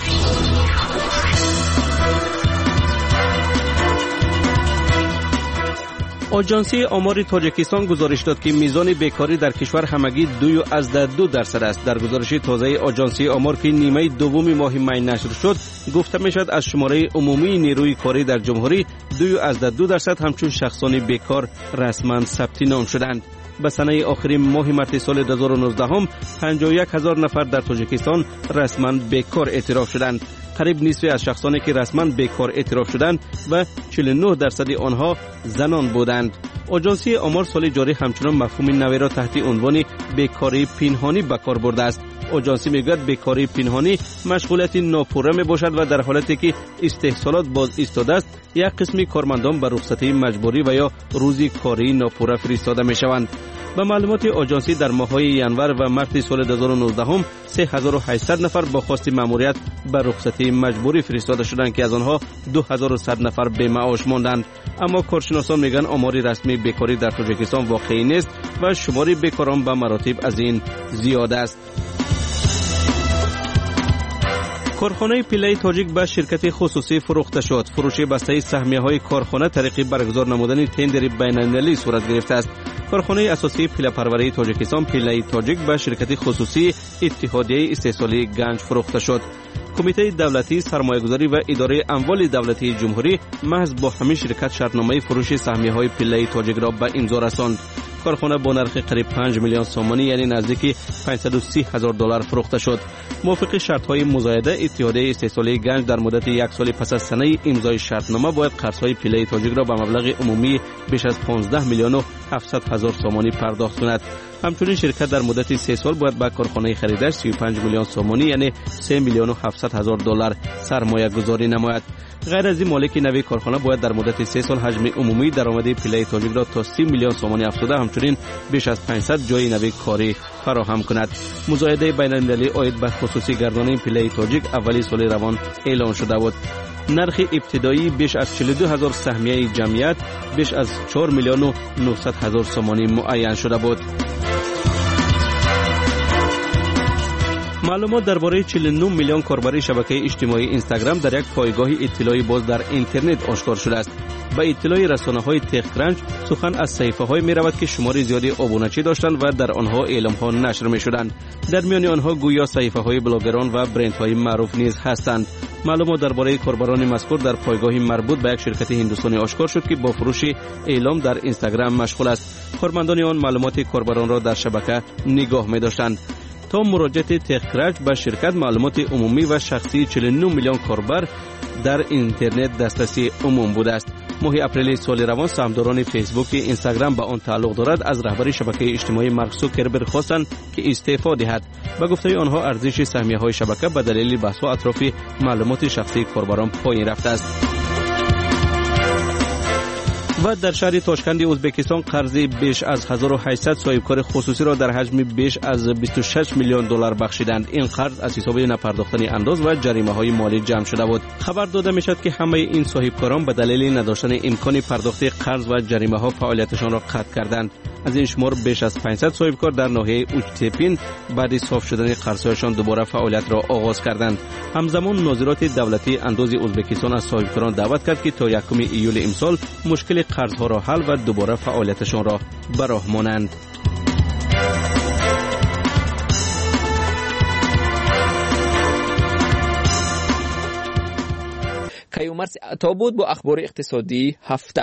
آژانسی آمار تاجیکستان گزارش داد که میزان بیکاری در کشور همگی دو از دو درصد است. در گزارش تازه آژانسی آمار که نیمه دوم ماه می نشر شد گفته می شد از شماره عمومی نیروی کاری در جمهوری دو از دو درصد همچون شخصان بیکار رسما ثبت نام شدند. به سنه آخرین ماه مارس سال دو هزار و نوزده هم پنجاه و یک هزار نفر در تاجیکستان رسما بیکار اعتراف شدند. قریب نصف از شخصانی که رسما بیکار اعتراف شدند و چهل و نه درصد آنها زنان بودند. آژانسی آمار سال جاری همچنان مفهوم نوی را تحت عنوان بیکاری پنهانی به کار برده است. آژانسی میگوید بیکاری پنهانی مشغولیت ناپوره می باشد و در حالتی که استحصالات باز ایستاده است یک قسمی کارمندان به رخصتی مجبوری و یا روزی کاری ناپوره فرستاده می شوند. به معلومات آژانسی در ماه‌های ینور و مارس سال دو هزار و نوزده هم سه هزار و هشتصد نفر با خواست مأموریت به رخصتی مجبوری فرستاده شدند که از آنها دو هزار و صد نفر به معاش ماندند. اما کارشناسان میگن آمار رسمی بیکاری در تاجیکستان واقعی نیست و شمار بیکاران به مراتب از این زیاد است. کارخانه پیله تاجیک به شرکت خصوصی فروخته شد. فروش بسته سهمیه‌های کارخانه طریق برگزار نمودن تندر بین‌المللی صورت گرفته است. کارخانه اساسی پیله پروری تاجیکستان پیله تاجیک به شرکت خصوصی اتحادیه استحصالی گنج فروخته شد. کمیته دولتی سرمایه‌گذاری و اداره اموال دولتی جمهوری محض با همین شرکت شرطنامه فروش سهمیه‌های پیله تاجیک را به امضا رساند. کارخانه با نرخ قریب پنج میلیون سومانی یعنی نزدیک پانصد و سی هزار دلار فروخته شد. موافق شرط‌های مزایده اتحادیه استحصالی گنج در مدت یک سال پس از سنه امضای شرطنامه باید قرض‌های پیله تاجیک را به مبلغ عمومی بیش از پانزده میلیون و هفتصد هزار سومانی پرداخت کند. همچنین شرکت در مدت سه سال باید به کارخانه خریدش سی و پنج میلیون سومانی یعنی سه میلیون و هفتصد هزار دلار سرمایه گذاری نماید. غیر از این مالک نوی کارخانه باید در مدت سه سال حجم عمومی درآمد پیله تاجیک را تا سی میلیون سومانی افزوده همچنین بیش از پانصد جای نوی کاری فراهم کند. مزایده بین‌المللی عاید به خصوصی گردانی پیله تاجیک اولی سال روان اعلام شده بود. نرخ ابتدایی بیش از چهل و دو هزار سهمیه جمعیت بیش از چهار میلیون و نهصد هزار سومانی معین شده بود. معلومات درباره چهل و نه میلیون کاربر شبکه اجتماعی اینستاگرام در یک پایگاه اطلاعی باز در اینترنت آشکار شده است. به اطلاع رسانه‌های تق‌کرنچ سخن از صحیفه‌های می‌رود که شمار زیادی آبونچی داشتند و در آنها اعلام‌ها نشر می‌شدند. در میان آنها گویا صحیفه‌های بلاگران و برندهای معروف نیز هستند. معلومات درباره کاربران مذکور در پایگاه مربوط به یک شرکت هندوستانی آشکار شد که با فروش اعلام در اینستاگرام مشغول است. کارمندان آن معلومات کاربران را در شبکه نگاه می‌داشتند. تا مراجعه تق‌کرنچ به شرکت معلومات عمومی و شخصی چهل و نه میلیون کاربر در اینترنت دسترسی عموم بوده است. ماه اپریل سال روان سهامداران فیسبوک اینستاگرام به آن تعلق دارد از رهبر شبکه اجتماعی مارک زوکربرگ خواستند که استعفا دهد. به گفته آنها ارزش سهمیه‌های شبکه به دلیل بحث‌ها اطراف معلومات شخصی کاربران پایین رفته است. و در شهر تاشکند ازبکستان قرض بیش از هزار و هشتصد صاحبکار خصوصی را در حجم بیش از بیست و شش میلیون دلار بخشیدند. این قرض از حساب نپرداختن انداز و جریمه های مالی جمع شده بود. خبر داده می شد که همه این صاحبکاران به دلیل نداشتن امکان پرداخت قرض و جریمه ها فعالیتشان را قطع کردند. از این شمار بیش از پانصد صاحبکار در ناحیه اوچتپین بعد صاف شدن قرضهایشان دوباره فعالیت را آغاز کردند. همزمان ناظرات دولتی انداز ازبکستان از صاحبکاران دعوت کرد که تا یکم ایول امسال مشکل قرضها را حل و دوباره فعالیتشان را به راه مانند. کیومرث عطا بود با اخبار اقتصادی هفته.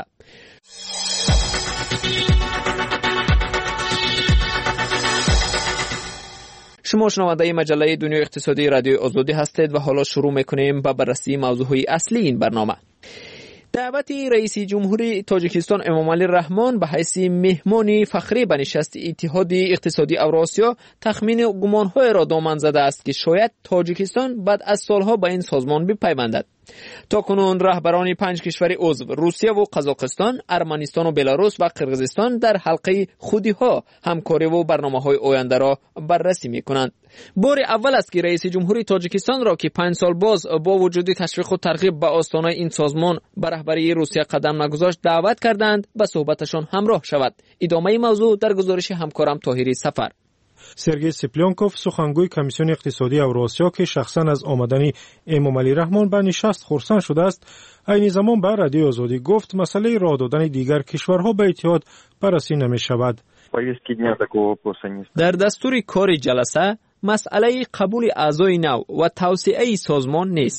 شما شنونده مجله دنیای اقتصادی رادیو آزادی هستید و حالا شروع میکنیم با بررسی موضوعهای اصلی این برنامه. دعوت رئیس جمهوری تاجیکستان امامعلی رحمان به حیث مهمان فخری به نشست اتحاد اقتصادی اوراسیا تخمین گمانهای را دامن زده است که شاید تاجیکستان بعد از سالها به این سازمان بپیوندد. تاکنون رهبران پنج کشور عضو روسیه و قزاقستان، ارمنستان و بلاروس و قرقیزستان در حلقه خودی‌ها همکاری و برنامه‌های آینده را بررسی می‌کنند. بار اول است که رئیس جمهوری تاجیکستان را که پنج سال باز با وجود تشویق و ترغیب به آستانه این سازمان به رهبری روسیه قدم نگذاشت دعوت کردند به صحبتشان همراه شود. ادامه موضوع در گزارش همکارم طاهری سفر. سرگئی سپلیانکوف سخنگوی کمیسیون اقتصادی اوراسیا که شخصا از آمدن امامعلی رحمان به نشست خرسند شده است، عین زمان به رادیو آزادی گفت مسئله راه دادن دیگر کشورها به اتحاد بررسی نمی شود. در دستور کار جلسه مسئله قبول اعضای نو و توسعه سازمان نیست.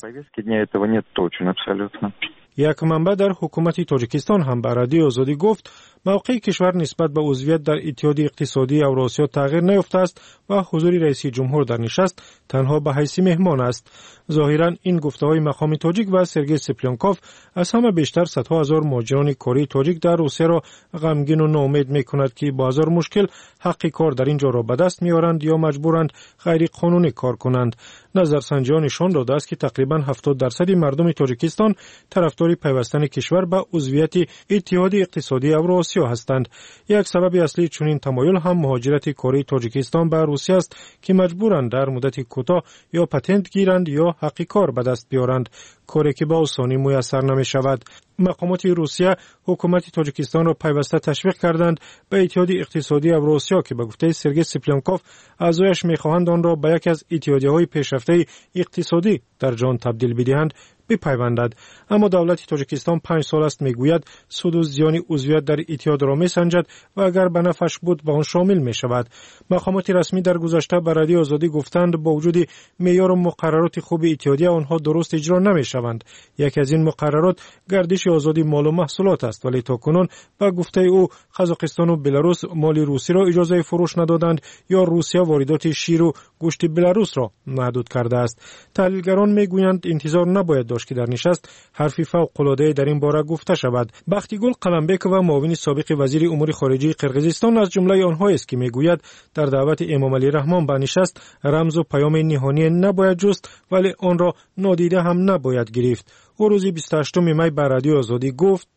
یک منبع در حکومت تاجیکستان هم به رادیو آزادی گفت موقع کشور نسبت به عضویت در اتحاد اقتصادی اوراسیا تغییر نیافته است و حضور رئیس جمهور در نشست تنها به حیث مهمان است. ظاهرا این گفته‌های مقام تاجیک و سرگئی سپلیانکوف از همه بیشتر صدها هزار مهاجران کاری تاجیک در روسیه را غمگین و ناامید می‌کند که با هزار مشکل حق کار در اینجا را به دست می‌آورند یا مجبورند غیر قانونی کار کنند. نظرسنجی‌ها نشان داده است که تقریباً هفتاد درصد مردم تاجیکستان طرفدار پیوستن کشور به عضویت اتحاد اقتصادی اوراسیا هستند. یک سبب اصلی چنین تمایل هم مهاجرت کاری تاجیکستان به روسیه است که مجبورند در مدت کوتاه یا پتنت گیرند یا حق کار به دست بیارند، کاری که به آسانی میسر نمی شود. مقامات روسیه حکومت تاجیکستان را پیوسته تشویق کردند به اتحاد اقتصادی اوراسیا که به گفته سرگئی سپلیانکوف اعضایش میخواهند آن را به یکی از اتحادیه‌های پیشرفته اقتصادی در جهان تبدیل بدهند بپیوندد. اما دولت تاجیکستان پنج سال است میگوید سود و زیان عضویت در اتحاد را میسنجد و اگر به نفعش بود به آن شامل می شود. مقامات رسمی در گذشته به رادیو آزادی گفتند با وجود معیار و مقررات خوب اتحادیه آنها درست اجرا نمی شوند. یکی از این مقررات گردش آزادی مال و محصولات است، ولی تاکنون به گفته او قزاقستان و بلاروس مال روسی را اجازه فروش ندادند یا روسیه واردات شیر و گوشت بلاروس را محدود کرده است. تحلیلگران میگویند انتظار نباید داشت که در نشست حرفی فوق‌العاده در این باره گفته شود. بختیگل قلمبک و معاون سابق وزیر امور خارجه قرقیزستان از جمله آنها است که میگوید در دعوت امامعلی رحمان به نشست رمز و پیام نهانی نباید جست، ولی آن را نادیده هم نباید گرفت. او روز بیست و هشتم می به رادیو آزادی گفت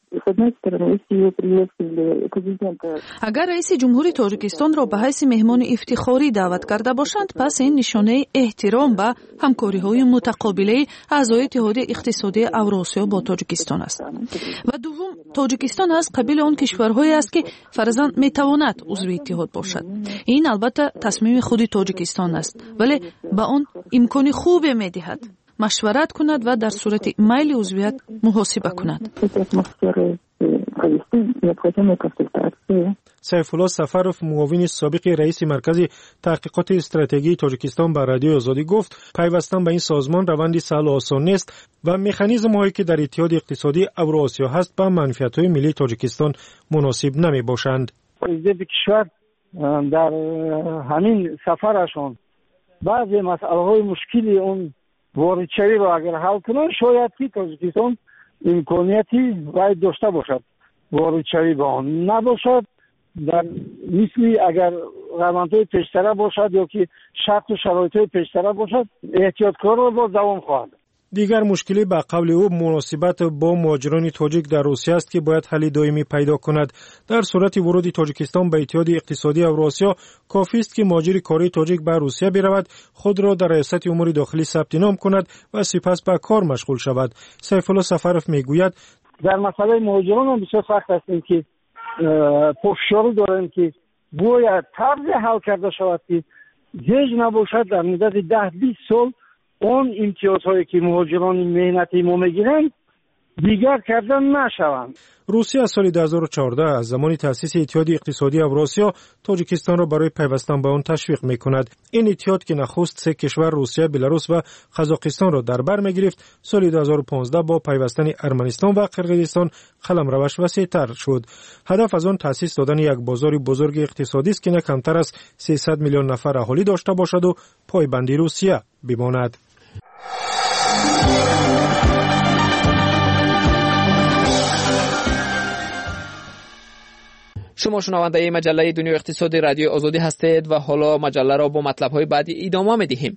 агар раиси ҷумҳури тоҷикистонро ба ҳайси меҳмони ифтихорӣ даъват карда бошанд, пас ин нишонаи эҳтиром ба ҳамкориҳои мутақобилаи аъзои иттиҳодияи иқтисодии Авроосиё бо Тоҷикистон аст. Ва дуввум, Тоҷикистон аз қабили он кишварҳое аст ки фарзанд метавонад узви иттиҳод бошад. ин албатта тасмими худи Тоҷикистон аст, вале ба он имкони хубе медиҳад машварат кунад ва дар сурати майли узвият муҳосиба кунад. сайфулло сафаров, муовини собиқи раиси маркази таҳқиқоти стратегии Тоҷикистон ба Радиои Озодӣ гуфт, пайвастан ба ин созмон раванди саҳлу осон нест ва механизмҳое ки дар иттиҳоди иқтисодии Авроосиё ҳаст ба манфиатҳои миллии Тоҷикистон муносиб намебошанд. Президенти кишвар дар ҳамин сафарашон баъзе масъалаҳои мушкили он воридшавиро агар ҳал кунанд, шояд ки Тоҷикистон имконияти вай дошта бошад воридшавӣ ба он. Набошад, дар мисли агар равандҳои пештара бошад ё ки шарту шароитҳои пештара бошад, эҳтиёткорро боз давом хоҳад. дигар мушкилӣ ба қавли ӯ муносибат бо муҳоҷирони тоҷик дар Русия аст ки бояд ҳалли доимӣ пайдо кунад. Дар сурати вуруди Тоҷикистон ба иттиҳоди иқтисодии Авроосиё кофист ки муҳоҷири кории тоҷик ба Русия биравад, худро дар риёсати умури дохилӣ сабти ном кунад ва сипас ба кор машғул шавад. сайфулло сафаров мегӯяд, дар масъалаи муҳоҷирон бисёр сахт ҳастем ки пошшорӣ дорем ки бояд тарзе ҳал карда шавад ки зеж набошад дар муддати даҳ бист сол он имтиёзҳое ки муҳоҷирони меҳнати мо мегиранд дигар карда нашаванд. русия аз соли ду ҳазору чаҳордаҳ аз замони таъсиси иттиҳоди иқтисодии Авроосиё Тоҷикистонро барои пайвастан ба он ташвиқ мекунад. ин иттиҳод ки нахуст се кишвар Русия, Беларус ва Қазоқистонро дар бар мегирифт, соли ду ҳазору понздаҳ бо пайвастани Арманистон ва Қирғизистон қаламраваш васеътар шуд. ҳадаф аз он таъсис додани як бозори бузурги иқтисодист ки на камтар аз сесад миллион нафар аҳолӣ дошта бошаду пойбанди Русия бимонад. شما شنونده مجله دنیای اقتصادی رادیو آزادی هستید و حالا مجله را با مطلب‌های بعدی ادامه می‌دهیم.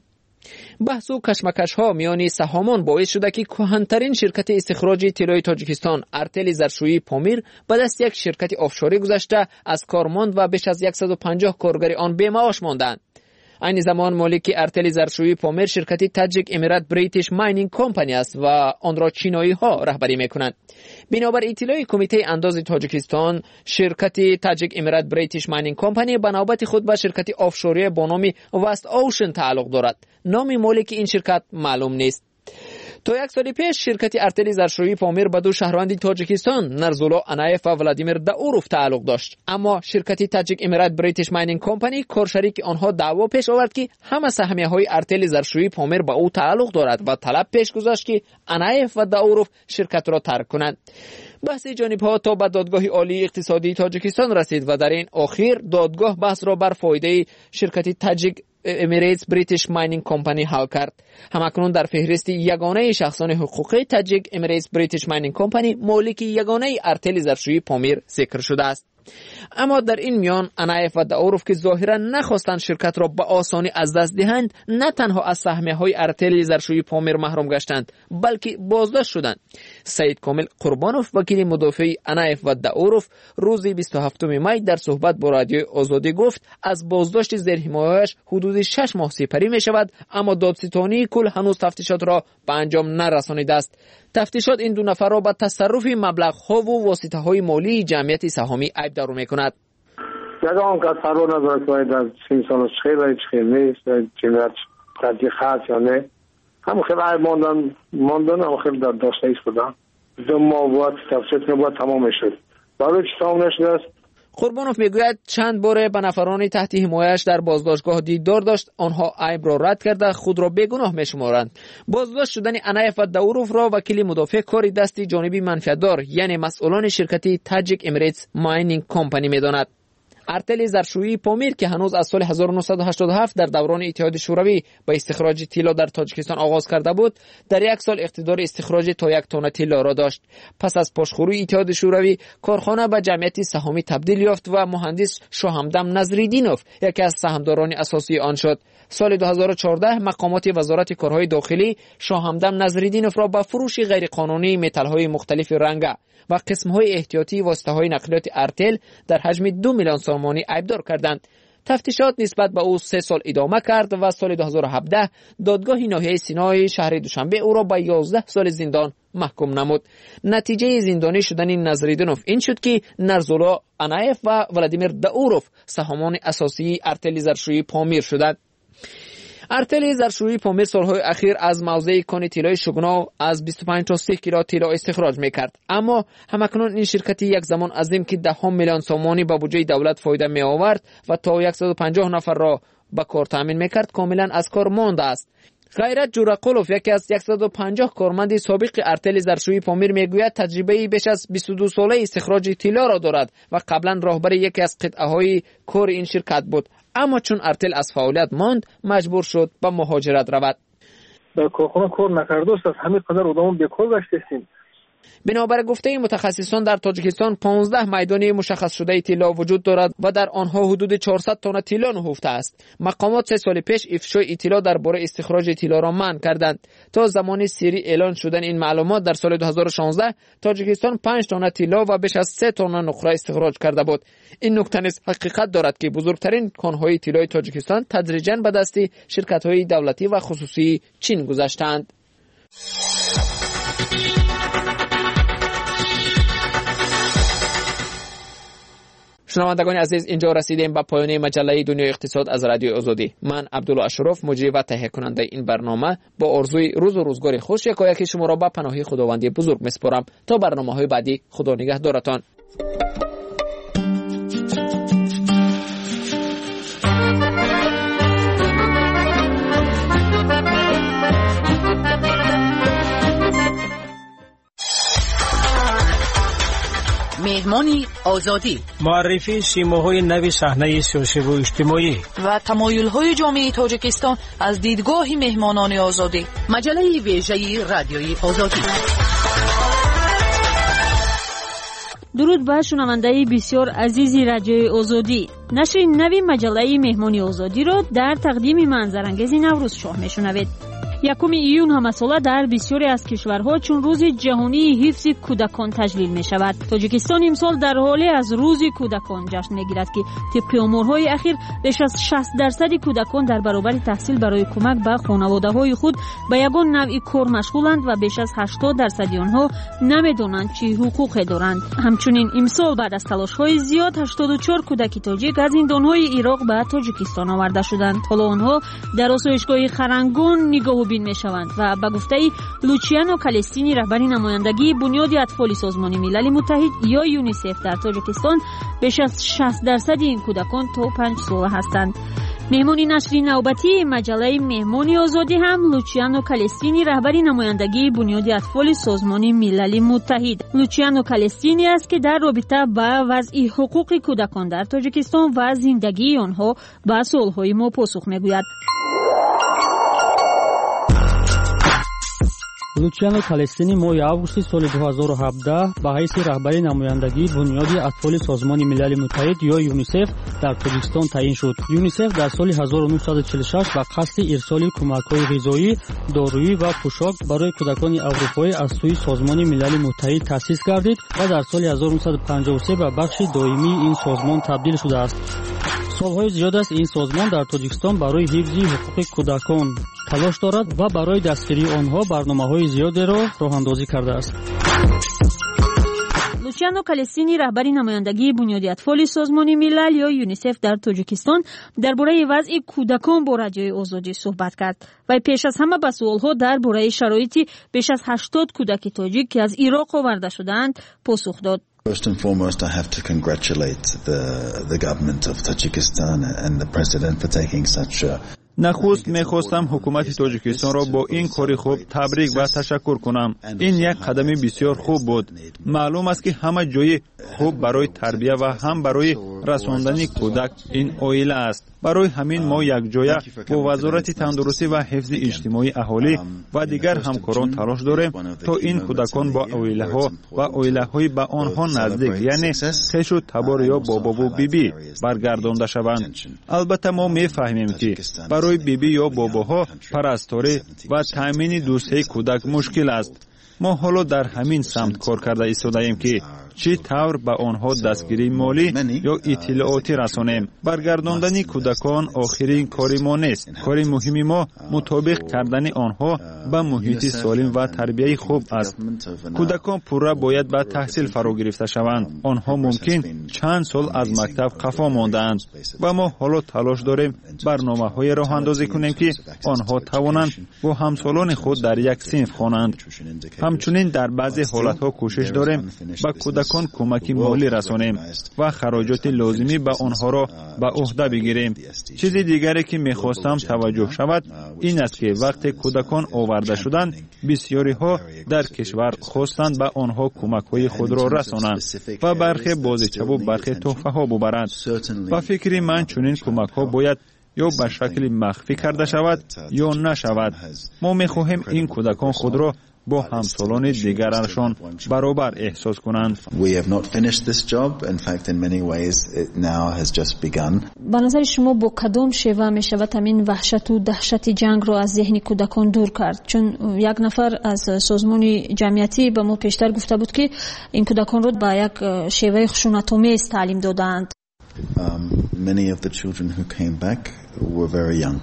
بحث و کشمکش‌ها میان سهامان باعث شده که کهن‌ترین شرکت استخراج طلای تاجیکستان ارتل زرشویی پامیر به دست یک شرکت آفشوری گذشته از کار ماند و بیش از صد و پنجاه کارگر آن بی‌معاش ماندند. این زمان مالک ارتل زرشویی پامیر شرکتی تاجیک امارات بریتیش ماینینگ کمپانی است و آن را چینایی ها رهبری میکنند. بنابر اطلاع کمیته انداز تاجیکستان، شرکت تاجیک امارات بریتیش ماینینگ کمپانی به نوبت خود به شرکت آفشوری با نام وست اوشن تعلق دارد. نام مالک این شرکت معلوم نیست. تا یک سال پیش شرکت ارتل زرشویی پامیر به دو شهروند تاجیکستان نرزولا انایف و ولادیمیر داوروف تعلق داشت، اما شرکت تاجیک امارات بریتیش ماینینگ کمپانی کارشریک آنها دعوا پیش آورد که همه سهمیه های ارتل زرشویی پامیر به او تعلق دارد و طلب پیش گذاشت که انایف و داوروف شرکت را ترک کنند. بحث جانب‌ها تا به دادگاه عالی اقتصادی تاجیکستان رسید و در این اخیر دادگاه بحث را بر فایده شرکت تاجیک امارات بریتیش ماینینگ کمپانی حل کرد. همکنون در فهرست یگانه شخصان حقوقی تاجیک امارات بریتیش ماینینگ کمپانی مالک یگانه ارتل زرشویی پامیر ذکر شده است. اما در این میان انایف و داوروف که ظاهرا نخواستند شرکت را به آسانی از دست دهند، نه تنها از سهمیه های ارتل زرشویی پامیر محروم گشتند بلکه بازداشت شدند. سید کامل قربانوف وکیل مدافع انایف و داوروف روز بیست و هفتم می در صحبت با رادیو آزادی گفت از بازداشت زیر حمایه‌اش حدود شش ماه سپری می شود، اما دادستانی کل هنوز تفتیشات را به انجام نرسانیده است. تفتیشات این دو نفر را به تصرف مبلغ‌ها و واسطه‌های مالی جمعیت سهامی عیب‌دار می‌کند. یگان که فرو ندارد که از چین سال خیلی و خیلی نیست جمعیت تدیه خاص یا نه هم خیلی عیب ماندن ماندن هم خیلی در داشته ایست بودن دو ماه باید تفتیشات نباید تمام شد برای چی تمام نشده است. قربانوف میگوید چند باره به نفران تحت حمایه‌اش در بازداشتگاه دیدار داشت، آنها عیب را رد کرده خود را بیگناه میشمارند. بازداشت شدن انایف و داوروف را وکیل مدافع کاری دستی جانبی منفعت‌دار یعنی مسئولان شرکتی تاجیک امارات ماینینگ کمپانی میداند. ارتل ظرفشویی پامیر که هنوز از سال هزار و نهصد و هشتاد و هفت در دوران اتحاد شوروی با استخراج طلا در تاجیکستان آغاز کرده بود، در یک سال اقتدار استخراج تا یک تن طلا را داشت. پس از پاشخوری اتحاد شوروی، کارخانه به جمعیت سهامی تبدیل یافت و مهندس شاهمدان نظریدینوف یکی از سهامداران اساسی آن شد. سال دو هزار و چهارده مقامات وزارت کارهای داخلی شاهمدان نظریدینوف را با فروش غیرقانونی متال‌های مختلف رنگ و قسم‌های احتیاطی واسطه‌های نقلیات ارتل در حجم دو میلیون سامانی ایبدار کردند. تفتیشات نسبت به او سه سال ادامه کرد و سال دو هزار و هفده دادگاه ناحیه سینای شهر دوشنبه او را به یازده سال زندان محکوم نمود. نتیجه زندانی شدن نظریدینوف این شد که نرزولا انایف و ولادیمیر داوروف سهامان اساسی ارتل ظرفشویی پامیر شدند. ارتل ظرفشویی پامیر سالهای اخیر از موضع کان طلای شگناو از بیست و پنج تا سی کیلو طلا استخراج میکرد، اما همکنون این شرکت یک زمان عظیم که ده میلیون سامانی به بودجه دولت فایده می آورد و تا صد و پنجاه نفر را به کار تامین میکرد کاملا از کار مانده است. غیرت جورقلوف یکی از صد و پنجاه کارمند سابق ارتل ظرفشویی پامیر میگوید تجربه بیش از بیست و دو ساله استخراج طلا را دارد و قبلا راهبر یکی از قطعه های کار این شرکت بود، اما چون ارتل از فعالیت ماند مجبور شد به مهاجرت رود. در کارخانه کار نکرده است، از همین قدر آدم بیکار گشتیم. بنابر گفته متخصصان در تاجیکستان پانزده میدان مشخص شده طلا وجود دارد و در آنها حدود چهارصد تن طلا نهفته است. مقامات سه سال پیش افشای اطلاع درباره استخراج طلا را منع کردند. تا زمان سری اعلان شدن این معلومات در سال دو هزار و شانزده تاجیکستان پنج تن طلا و بیش از سه تن نقره استخراج کرده بود. این نکته نیز حقیقت دارد که بزرگترین کانهای طلای تاجیکستان تدریجاً به دست شرکت‌های دولتی و خصوصی چین گذشتند. شنوندگان عزیز، اینجا رسیدیم به پایان مجله دنیای اقتصاد از رادیو آزادی. من عبدالله اشرف مجری و تهیه کننده این برنامه با آرزوی روز و روزگار خوش یکایک شما را به پناه خداوندی بزرگ میسپارم. تا برنامه‌های بعدی، خدا نگهدارتان. مهمانی آزادی، معرفی سیماهای نوی صحنه سیاسی و اجتماعی و تمایل‌های جامعه تاجیکستان از دیدگاه مهمانان آزادی. مجله ویژه رادیوی آزادی. درود بر شنونده بسیار عزیزی رادیوی آزادی. نشر نوی مجله مهمانی آزادی را در تقدیم منظرانگیز نوروز شاه میشنوید. یکم ایون همساله در بسیاری از کشورها چون روز جهانی حفظ کودکان تجلیل می شود. تاجیکستان امسال در حالی از روز کودکان جشن می گیرد که طبق آمارهای اخیر بیش از شصت درصد کودکان در برابر تحصیل برای کمک به خانواده های خود به یگان نوع کار مشغولند و بیش از هشتاد درصد آنها نمیدانند چه حقوقی دارند. همچنین امسال بعد از تلاش های زیاد هشتاد و چهار کودک تاجیک از زندانهای عراق به تاجیکستان آورده شدند. حالا آنها در آسایشگاه خرنگون نگاه می شوند و به گفته لوچیانو کالستینی رهبر نمایندگی بنیاد اطفال سازمان ملل متحد یا یونیسف در تاجیکستان بیش از شصت درصد این کودکان تا پنج ساله هستند. مهمانی نشر نوبتی مجله مهمانی آزادی هم لوچیانو کالستینی رهبر نمایندگی بنیاد اطفال سازمان ملل متحد. لوچیانو کالستینی است که در رابطه با وضع حقوق کودکان در تاجیکستان و زندگی آنها به سوالهای ما پاسخ میگوید. لوچیانو کالستینی ماه августи соли دو هزار و هفده به حیث رهبر نمایندگی بنیاد اطفال سازمان ملل متحد یا یونیسف در تاجیکستان تعیین شد. یونیسف در سال هزار و نهصد و چهل و شش به قصد ارسال کمک‌های غذایی، دارویی و پوشاک برای کودکان اروپایی از سوی سازمان ملل متحد تأسیس گردید و در سال هزار و نهصد و پنجاه و سه به بخش دائمی این سازمان تبدیل شده است. سالهای زیاد است این سازمان در تاجیکستان برای حفظ حقوق کودکان تلاش دارد و برای دستگیری آنها برنامه‌های زیادی را راه‌اندازی کرده است. لوچیانو کالستینی رهبر نمایندگی بنیاد اطفال سازمان ملل یا یونیسف در تاجیکستان درباره وضع کودکان با رادیوی آزادی صحبت کرد و پیش از همه به سوال‌ها درباره شرایط بیش از هشتاد کودک تاجیک که از عراق آورده شدند پاسخ داد. First and foremost, I have to congratulate the the government of Tajikistan and the president for taking such a نخست میخواستم حکومت تاجیکستان را با این کار خوب تبریک و تشکر کنم. این یک قدم بسیار خوب بود. معلوم است که همه جای خوب برای تربیت و هم برای رساندن کودک این عائله است. برای همین ما یک جای با وزارت تندرستی و حفظ اجتماعی اهالی و دیگر همکاران تلاش داریم تا این کودکان با عائله ها و عائله های به آنها نزدیک یعنی خیش و تبار یا بابا و بیبی برگردانده شوند. البته ما میفهمیم که برای بیبی یا باباها پرستاری و تامین دوستی کودک مشکل است. ما حالا در همین سمت کار کرده ایستاده‌ایم که چی طور به آنها دستگیری مالی یا اطلاعاتی رسانیم. برگرداندن کودکان آخرین کاری ما نیست. کاری مهمی ما مطابق کردن آنها به محیط سالم و تربیت خوب است. کودکان پورا باید به تحصیل فرا گرفته شوند. آنها ممکن چند سال از مکتب خفا ماندند و ما حالا تلاش داریم برنامه‌های راه اندازی کنیم که آنها توانند با همسالان خود در یک صنف خوانند. همچنین در بعضی حالت‌ها کوشش داریم به کودکان کمکی مالی رسانیم و خراجات لازمی به آنها را به عهده بگیریم. چیز دیگری که می‌خواستم توجه شود این است که وقتی کودکان آورده شدند بسیاری ها در کشور خواستند به آنها کمک‌های خود را رسانند و برخی بازیچه و برخی تحفه‌ها ببرند. و فکری من چنین کمک‌ها باید یا به شکل مخفی کرده شود یا نشود. ما می‌خواهیم این کودکان خود را با همسالان دیگرشان برابر احساس کنند. به نظر شما با کدام شیوه می شود همین وحشت و دهشت جنگ را از ذهن کودکان دور کرد؟ چون یک نفر از سازمان جمعیتی به ما پیشتر گفته بود که این کودکان را با یک شیوه خشونت‌آمیز تعلیم دادند. Many of the children who came back were very young.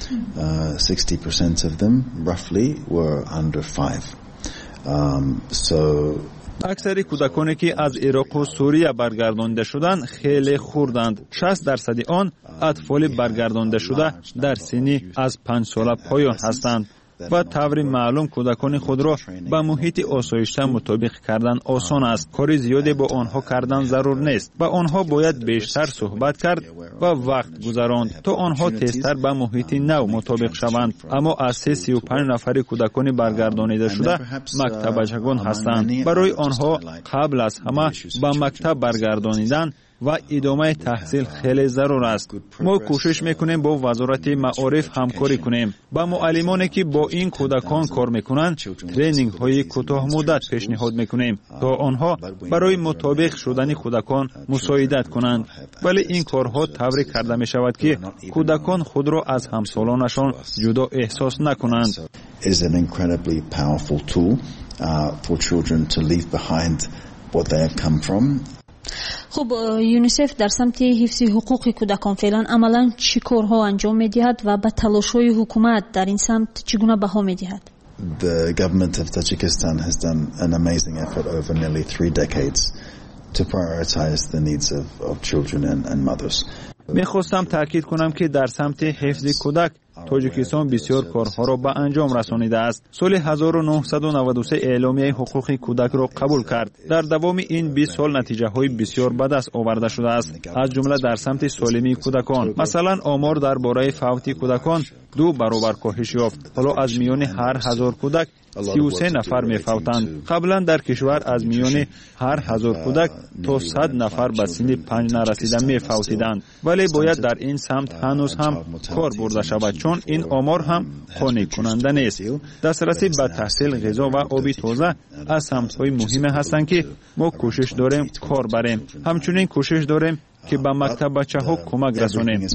Uh, sixty percent of them roughly were under five. Um, so اکثر کودکانی که از عراق و سوریه برگردانده شدند خیلی خوردند. شصت درصد آن اطفال برگردانده شده در سنی از پنج ساله پایان هستند و طور معلوم کودکان خود را به محیط آسایشته مطابق کردن آسان است. کار زیادی با آنها کردن ضرور نیست. با آنها باید بیشتر صحبت کرد و وقت گذراند تا آنها تیزتر به محیط نو مطابق شوند. اما از سی و پنج نفر کودکان برگردانیده شده مکتب بچگان هستند. برای آنها قبل از همه به مکتب برگردانیدن و ادامه تحصیل خیلی ضرور است. ما کوشش میکنیم با وزارت معارف همکاری کنیم. با معلمانی که با این کودکان کار میکنند ترینینگ های کوتاه مدت پیشنهاد میکنیم تا آنها برای مطابق شدن کودکان مساعدت کنند. ولی این کارها طوری کرده می شود که کودکان خود را از همسالانشان جدا احساس نکنند. is an incredibly powerful tool uh, for children to leave behind what they have come from. خب یونیسف در سمت حفظ حقوق کودکان فعلا عملا چی کارها انجام می‌دهد و به تلاش‌های حکومت در این سمت چگونه بها می‌دهد؟ The government of Tajikistan has done an amazing effort over nearly three decades to prioritize the needs of, of children and, and mothers. میخواستم تاکید کنم که در سمت حفظ کودک تاجیکستان بسیار کارها را به انجام رسانیده است. سال هزار و نهصد و نود و سه اعلامیه حقوق کودک را قبول کرد. در دوام این بیست سال نتیجه های بسیار به دست آورده شده است، از جمله در سمت سالمی کودکان. مثلا آمار درباره فوت کودکان دو برابر کاهش یافت. حالا از میان هر هزار کودک سی و سه نفر میفوتند. قبلا در کشور از میان هر هزار کودک تا صد نفر به سن پنج نرسیده میفوتیدند. ولی باید در این سمت هنوز هم کار برده شود، چون این آمار هم قانع کننده نیست. دسترسی به تحصیل، غذا و آب تازه از سمت‌های مهم هستند که ما کوشش داریم کار بریم. همچنین کوشش داریم که به مکتب بچه ها کمک رسانیم.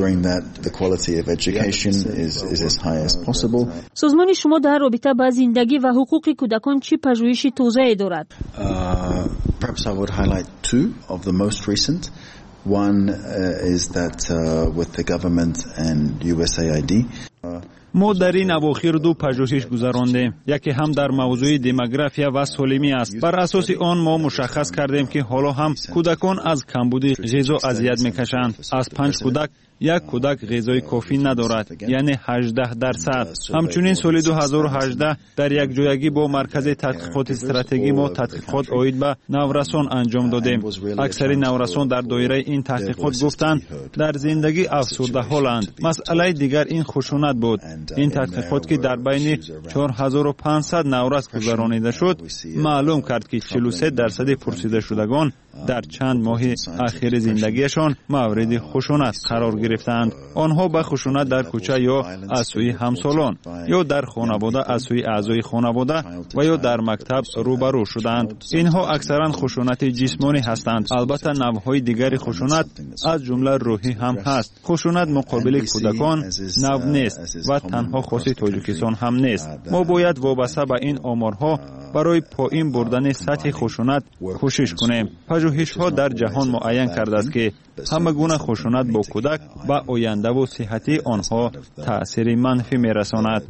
سازمان شما در رابطه با زندگی و حقوق کودکان چه پژوهش توسعه دارد؟ Perhaps I would highlight two of the most recent. One uh, is that uh, with the government and U S A I D. ما در این اواخر دو پژوهش گذراندیم. یکی هم در موضوع دموگرافیا و سالمی است. بر اساس آن ما مشخص کردیم که حالا هم کودکان از کمبود غذا اذیت میکشند. از پنج کودک یک کودک غذای کافی ندارد، یعنی هجده درصد. همچنین سال دو هزار و هجده در یک جایگی با مرکز تحقیقات استراتژی ما تحقیقات عاید به نورسان انجام دادیم. اکثر نورسان در دایره این تحقیقات گفتند در زندگی افسرده حالند. مسئله دیگر این خشونت بود. این تحقیقات که در بین چهار هزار و پانصد نورس گذرانیده شد معلوم کرد که چهل و سه درصد پرسیده شدگان در چند ماه اخیر زندگیشان مورد خشونت قرار گرفتند. آنها به خشونت در کوچه یا از سوی همسالان یا در خانواده از سوی اعضای خانواده و یا در مکتب روبرو شدند. اینها اکثرا خشونت جسمانی هستند. البته نوع‌های دیگر خشونت از جمله روحی هم هست. خشونت مقابل کودکان نو نیست و تنها خاص تاجیکستان هم نیست. ما باید وابسته به این آمارها برای پایین بردن سطح خشونت کوشش کنیم. پژوهش‌ها در جهان معین کرده است که همه گونه خشونت با کودک به آینده و صحتی آنها تأثیر منفی می‌رساند.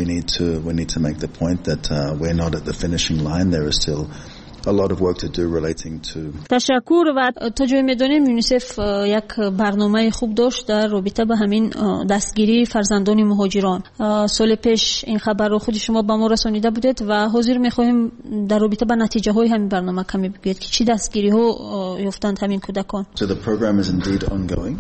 A lot of work to do relating to تشکر. و تا جای میدانیم یونیسف یک برنامه خوب داشت در رابطه به همین دستگیری فرزندان مهاجران. سال پیش این خبر رو خود شما به ما رسانیده بودید و حاضر می‌خواهیم در رابطه به نتیجه های همین برنامه کمی بگویید که چی دستگیری ها یافتند همین کودکان. So the program is indeed ongoing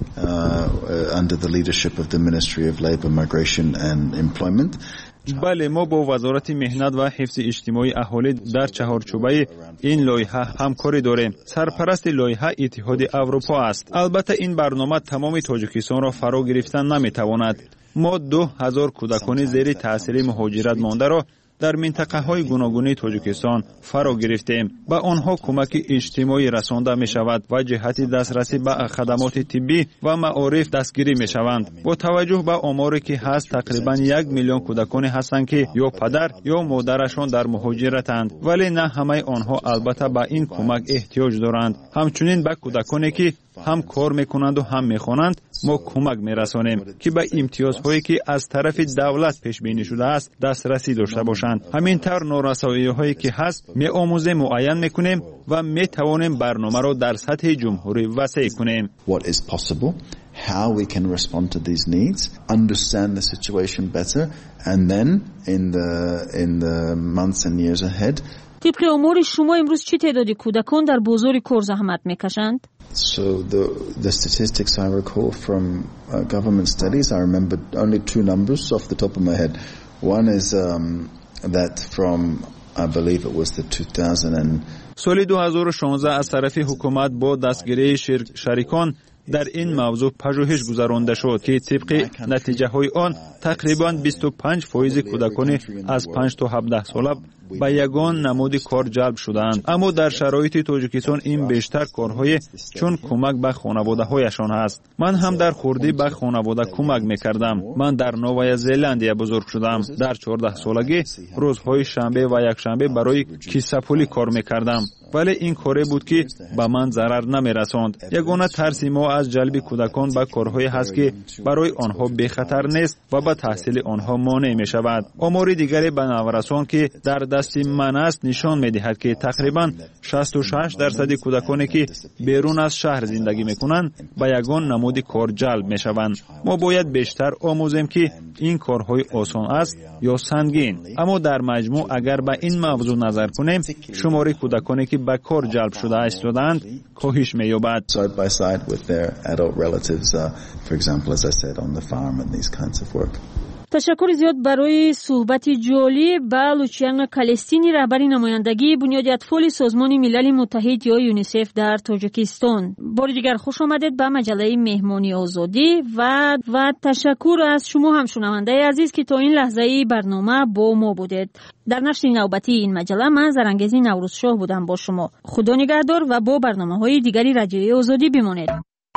uh, under the leadership of the Ministry of Labour, Migration and Employment. بله، ما با وزارت مهنت و حفظ اجتماعی اهالی در چهارچوبه این لایحه همکاری داریم. سرپرست لایحه اتحاد اروپا است. البته این برنامه تمام تاجیکستان را فرا گرفتن نمیتواند. ما دو هزار کودکان زیر تاثیر مهاجرت مانده را در منطقه های گوناگون تاجیکستان فرا گرفتیم. به آنها کمک اجتماعی رسانده می شود و جهت دسترسی به خدمات طبی و معارف دستگیری می شوند. با توجه به آماری که هست تقریبا یک میلیون کودکانی هستند که یا پدر یا مادرشان در مهاجرتند، ولی نه همه آنها البته به این کمک احتیاج دارند. همچنین به کودکانی که هم کار میکنند و هم میخوانند ما کمک میرسانیم که به امتیازهایی که از طرف دولت پیش بینی شده است دسترسی داشته باشند. همینطور نارسایی‌هایی که هست می آموزیم معین میکنیم و می توانیم برنامه را در سطح جمهوری وسیع کنیم. What is possible, how we can respond to these needs, understand the situation better, and then in the in the months and years ahead. طبق امور شما امروز چه تعدادی کودکان در بازار کار زحمت میکشند؟ So the the statistics I recall from uh, government studies, I remember only two numbers off the top of my head. One is um, that from I believe it was the two thousand سال دو هزار و شانزده از طرف حکومت با دستگیری شریکان در این موضوع پژوهش گذرانده شد که طبق نتیجه های آن تقریبا بیست و پنج درصد کودکان از پنج تا هفده ساله به یگان نمود کار جلب شدند. اما در شرایط تاجیکستان این بیشتر کارهای چون کمک به خانواده هایشان است. من هم در خوردی به خانواده کمک میکردم. من در نوآ زلندیا بزرگ شدم. در چهارده سالگی روزهای شنبه و یک شنبه برای کیسه پولی کار میکردم، ولی این کاری بود که به من ضرر نمیرساند. یگانه ترس ما از جلب کودکان به کارهایی هست که برای آنها بی خطر نیست و به تحصیل آنها مانع می شود. آمار دیگری به نورسان که در دست من است نشان می دهد که تقریبا شصت و شش درصد کودکانی که بیرون از شهر زندگی می کنند به یگان نمود کار جلب می شوند. ما باید بیشتر آموزیم که این کارهای آسان است یا سنگین، اما در مجموع اگر به این موضوع نظر کنیم شمار کودکانی که به کار جلب شده ایستادند کاهش می‌یابد. Side by side with their adult relatives, uh, for example, as I said, on the farm and these kinds of work. تشکر زیاد برای صحبت جالب با لوچیان کالستینی رهبر نمایندگی بنیاد اطفال سازمان ملل متحد یا یونیسف در تاجیکستان. بار دیگر خوش آمدید به مجله مهمانی آزادی و و تشکر از شما هم شنونده عزیز که تا این لحظه برنامه با ما بودید. در نشر نوبتی این مجله من زرنگزی نوروزشاه بودم با شما. خدا نگهدار و با برنامه‌های دیگری رادیوی آزادی بمانید.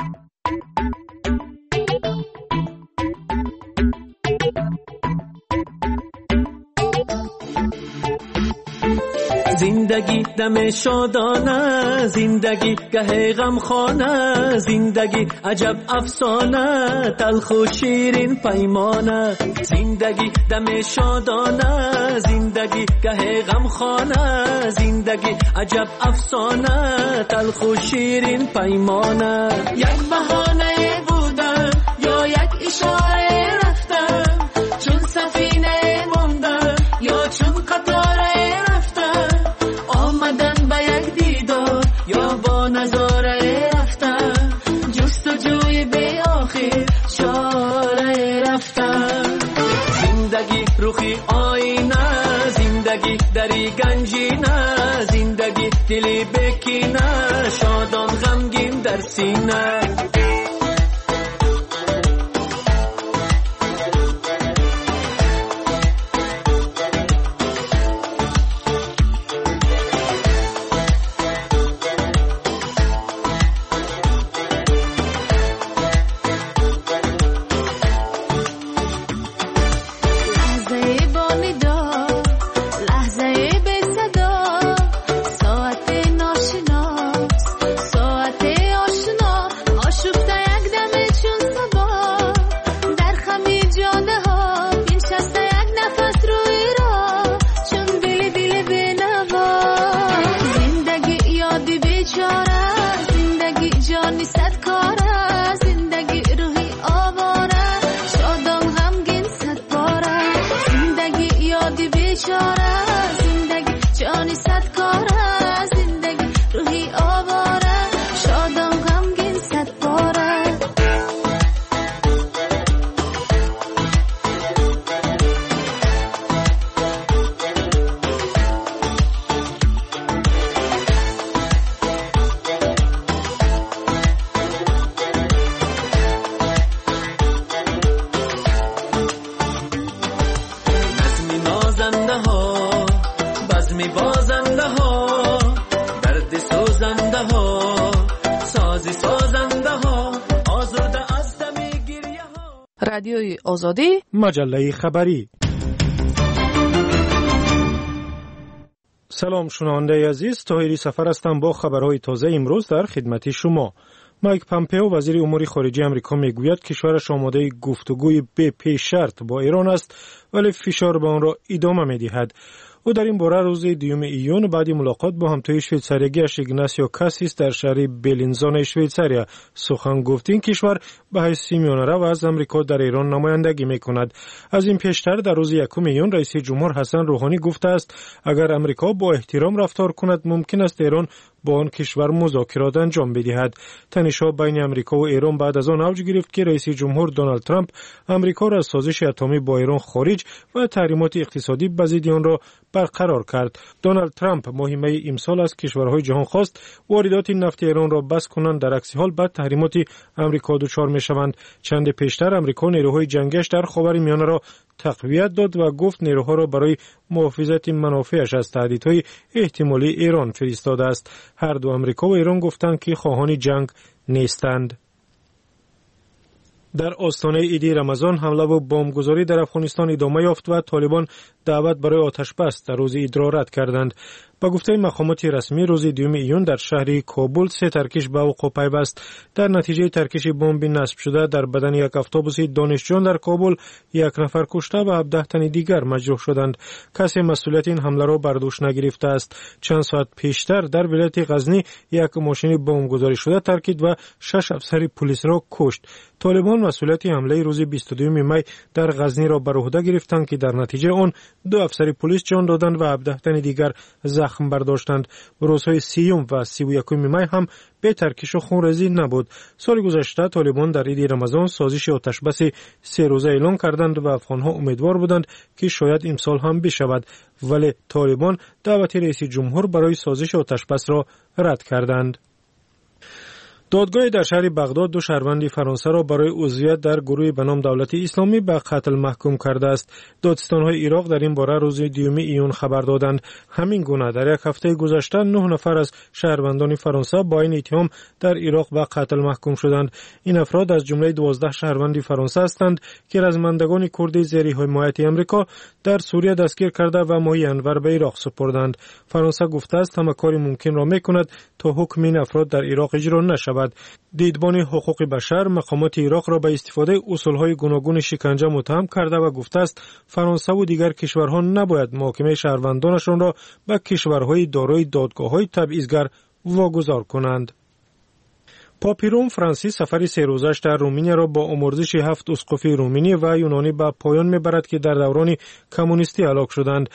زندگی دم شادانه، زندگی گه غمخانه، زندگی عجب افسانه، تلخ و شیرین پیمانه. زندگی دم شادانه، زندگی گه غمخانه، زندگی عجب افسانه، تلخ و شیرین پیمانه. یک بهانه بودن روخی آینه زندگی دری گنجینه زندگی دلی بکینه شادان غمگین در سینه رادیوی آزادی مجله خبری. سلام شنونده عزیز، طاهری سفر هستم با خبرهای تازه امروز در خدمت شما. مایک پامپئو وزیر امور خارجه آمریکا میگوید کشورش آماده گفتگوی به پیش شرط با ایران است ولی فشار به آن را ادامه می‌دهد. او در این باره روز دوم ایون بعد ملاقات با همتای شویتساریایش ایگناسیو کاسیس در شهر بلینزان شویتساریا سخن گفت. این کشور به حیث میانرو از آمریکا در ایران نمایندگی میکند. از این پیشتر در روز یکم ایون رئیس جمهور حسن روحانی گفته است اگر آمریکا با احترام رفتار کند ممکن است ایران با آن کشور مذاکرات انجام بدهد. تنش‌ها بین آمریکا و ایران بعد از آن اوج گرفت که رئیس جمهور دونالد ترامپ آمریکا را از سازش اتمی با ایران خارج و تحریمات اقتصادی به ضد آن را برقرار کرد. دونالد ترامپ مهمه امسال از کشورهای جهان خواست واردات نفت ایران را بس کنند، در عکس حال بعد تحریمات آمریکا دچار می‌شوند. چند پیشتر آمریکا نیروهای جنگیش در خاورمیانه را تقویت داد و گفت نیروها را برای محافظت منافعش از تهدیدهای احتمالی ایران فرستاده است. هر دو آمریکا و ایران گفتند که خواهان جنگ نیستند. در آستانه عید رمضان حمله و بمبگذاری در افغانستان ادامه یافت و طالبان دعوت برای آتش بس در روز عید را رد کردند. با گفته مقامات رسمی روز دوم ایون در شهر کابل سه ترکش به وقوع پیوست. در نتیجه ترکش بمب نصب شده در بدن یک اتوبوس دانشجویان در کابل یک نفر کشته و هفده تن دیگر مجروح شدند. کسی مسئولیت این حمله را بر دوش نگرفته است. چند ساعت پیشتر در ولایت غزنی یک ماشین بمبگذاری شده ترکید و شش افسر پلیس را کشت. طالبان مسئولیت حمله روز بیست و دوم می در غزنی را بر عهده گرفتند که در نتیجه آن دو افسر پلیس جان دادند و هفده تن دیگر زخم برداشتند. روزهای سیوم و سی و یکم می هم به ترکش و خونریزی نبود. سال گذشته طالبان در عید رمضان سازش آتش بس سه روزه اعلام کردند و افغانها امیدوار بودند که شاید امسال هم بشود، ولی طالبان دعوت رئیس جمهور برای سازش آتش بس را رد کردند. دادگاه در شهر بغداد دو شهروند فرانسه را برای عضویت در گروه به نام دولت اسلامی به قتل محکوم کرده است. دادستان‌های عراق در این باره روز دوم ایون خبر دادند. همین گونه در یک هفته گذشته نه نفر از شهروندان فرانسه با این اتهام در عراق به قتل محکوم شدند. این افراد از جمله دوازده شهروند فرانسه هستند که رزمندگان کرد زیر حمایت آمریکا در سوریه دستگیر کرده و ماه انور به عراق سپردند. فرانسه گفته است همه کاری ممکن را می‌کند تا حکم این افراد در عراق اجرا نشود. دیدبان حقوق بشر مقامات عراق را به استفاده اصولهای گوناگون شکنجه متهم کرده و گفته است فرانسه و دیگر کشورها نباید محاکمه شهروندانشان را به کشورهای دارای دادگاه‌های تبعیض‌گر واگذار کنند. پاپ روم فرانسیس سفر سه روزش در رومانیا را با آمرزش هفت اسقف رومانی و یونانی به پایان میبرد که در دوران کمونیستی هلاک شدند.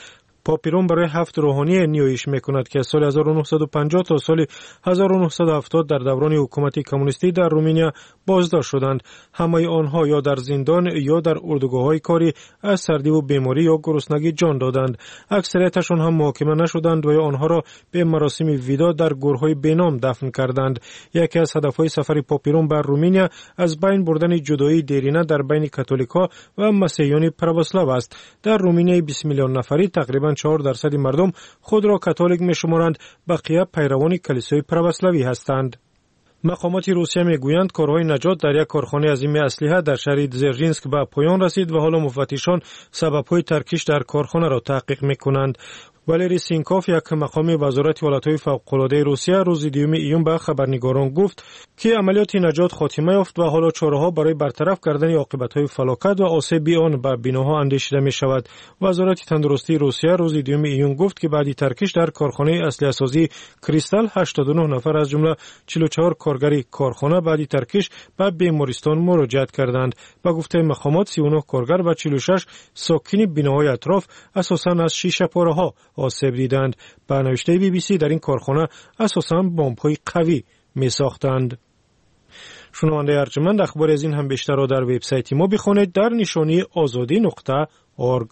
پاپیرون برای هفت روحانی نیایش میکند که از سال هزار و نهصد و پنجاه تا سال هزار و نهصد و هفتاد در دوران حکومت کمونیستی در رومانیا بازداشت شدند. همه آنها یا در زندان یا در اردوگاه‌های کاری از سردی و بیماری یا گرسنگی جان دادند. اکثریتشان هم محاکمه نشدند و آنها را به مراسم ویدا در گورهای بینام دفن کردند. یکی از هدفهای سفر پاپیرون بر رومانیا از بین بردن جدایی دیرینه در بین کاتولیکا و مسیحیان پروسلاو است. در رومانیای بیست میلیون نفری تقریباً چهار درصد مردم خود را کاتولیک می‌شمارند، بقیه پیروان کلیسای پروسلاوی هستند. مقامات روسیه میگویند کارهای نجات در یک کارخانه عظیم اسلحه در شهر دزرژینسک به پایان رسید و حالا مفتشان سبب‌های ترکیش در کارخانه را تحقیق می‌کنند. والری سینکوف، یک مقام وزارت ولایت‌های فوق‌العاده روسیه، روز دوم ایون به خبرنگاران گفت که عملیات نجات خاتمه یافت و حالا چاره‌ها برای برطرف کردن عاقبت‌های فلاکت و آسیب آن به بناها اندیشیده می‌شود. وزارت تندرستی روسیه روز دوم ایون گفت که بعد ترکیش در کارخانه اسلحه‌سازی کریستال هشتاد و نه نفر از جمله چهل و چهار کارگر کارخانه بعد ترکیش به بیمارستان مراجعت کردند. به گفته مقامات سی و نه کارگر و چهل و شش ساکن بناهای اطراف اساساً از شیشه پاره‌ها آسیب دیدند. به نوشته بی بی سی در این کارخانه اساساً بمب‌های قوی می ساختند. شنونده ارجمند، اخبار از این هم بیشتر را در وبسایت ما بخوانید در نشانی آزادی نقطه اورگ.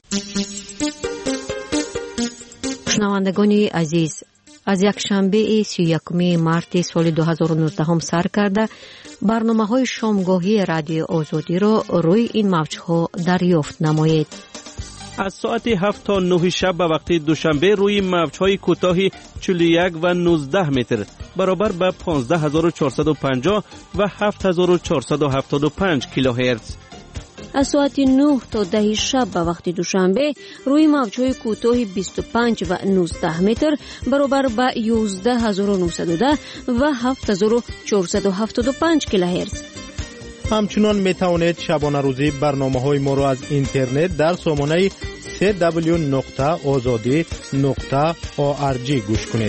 شنوندگان عزیز، از یک شنبه سی و یکم مارت سال دو هزار و نوزده هم سر کرده برنامه‌های شامگاهی رادیو آزادی را روی این موج‌ها دریافت نمایید. از ساعت هفت تا نه شب به وقت دوشنبه روی موج‌های کوتاه چهل و یک و نوزده متر برابر به پانزده هزار و چهارصد و پنجاه و هفت هزار و چهارصد و هفتاد و پنج کیلوهرتز. از ساعت نه تا ده شب به وقت دوشنبه روی موج‌های کوتاه بیست و پنج و نوزده متر برابر به یازده هزار و نهصد و ده و هفت هزار و چهارصد و هفتاد و پنج کیلوهرتز. همچنان می توانید شبانه روزی برنامه‌های ما را از اینترنت در سامانه سی دبلیو نقطه آزادی نقطه او آر جی گوش کنید.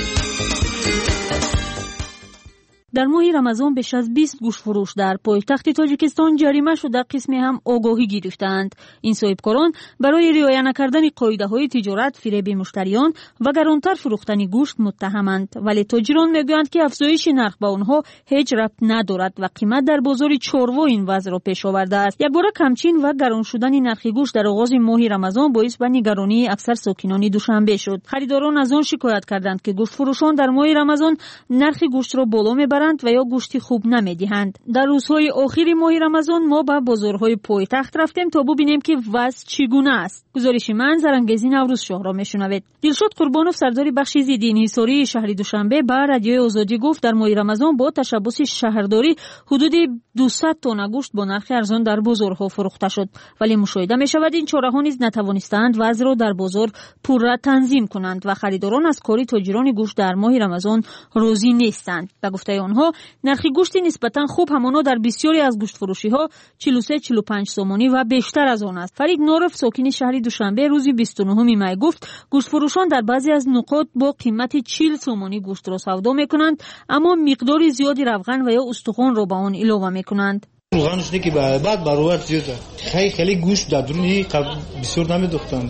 در ماه رمضان بیش از بیست گوشت فروش در پایتخت تاجیکستان جریمه شد. در قسم هم آگاهی گرفتند. این صاحبکاران برای رعایت نکردن قاعده‌های تجارت، فریب مشتریان و گرانتر فروختن گوشت متهمند، ولی تاجران میگویند که افزایش نرخ به آنها هیچ ربط ندارد و قیمت در بازار چاروا این وضع را پیش آورده است. یک باره کمچین و گران شدن نرخ گوشت در آغاز ماه رمضان باعث به نگرانی اکثر ساکنان دوشنبه شد. خریداران از آن شکایت کردند که گوشت فروشان در ماه رمضان نرخ گوشت را بالا میبرند و یا گوشت خوب نمیدهند. در روزهای آخر ماه رمضان ما به بازارهای پایتخت رفتیم تا ببینیم که وضع چگونه است. گزارش من زرنگزی نوروز شاه را میشنوید. دلشاد قربانوف، سردار بخش ضد انحصاری شهر دوشنبه، به رادیو آزادی گفت در ماه رمضان با تشبث شهرداری حدود دویست تن گوشت با نرخ ارزان در بازارها فروخته شد، ولی مشاهده می شود این چهارها نیز نتوانستند وضع را در بازار پورا تنظیم کنند و خریداران از کاری تاجران گوشت در ماه رمضان راضی نیستند. به گفته آنها نرخ گوشت نسبتا خوب همانا در بسیاری از گوشت فروشی ها چهل و سه چهل و پنج سومانی و بیشتر از آن است. فرید نورف، ساکن شهر دوشنبه، روز بیست و نه می گفت گوشت فروشان در بعضی از نقاط با قیمت چهل سومانی گوشت را سودا می کنند، اما مقدار زیادی روغن و یا استخوان را به آن علاوه می کنند. روغنش دیگه بعد برابر زیاده. خیلی خیلی گوشت در درونی بسیار نمیدوختند.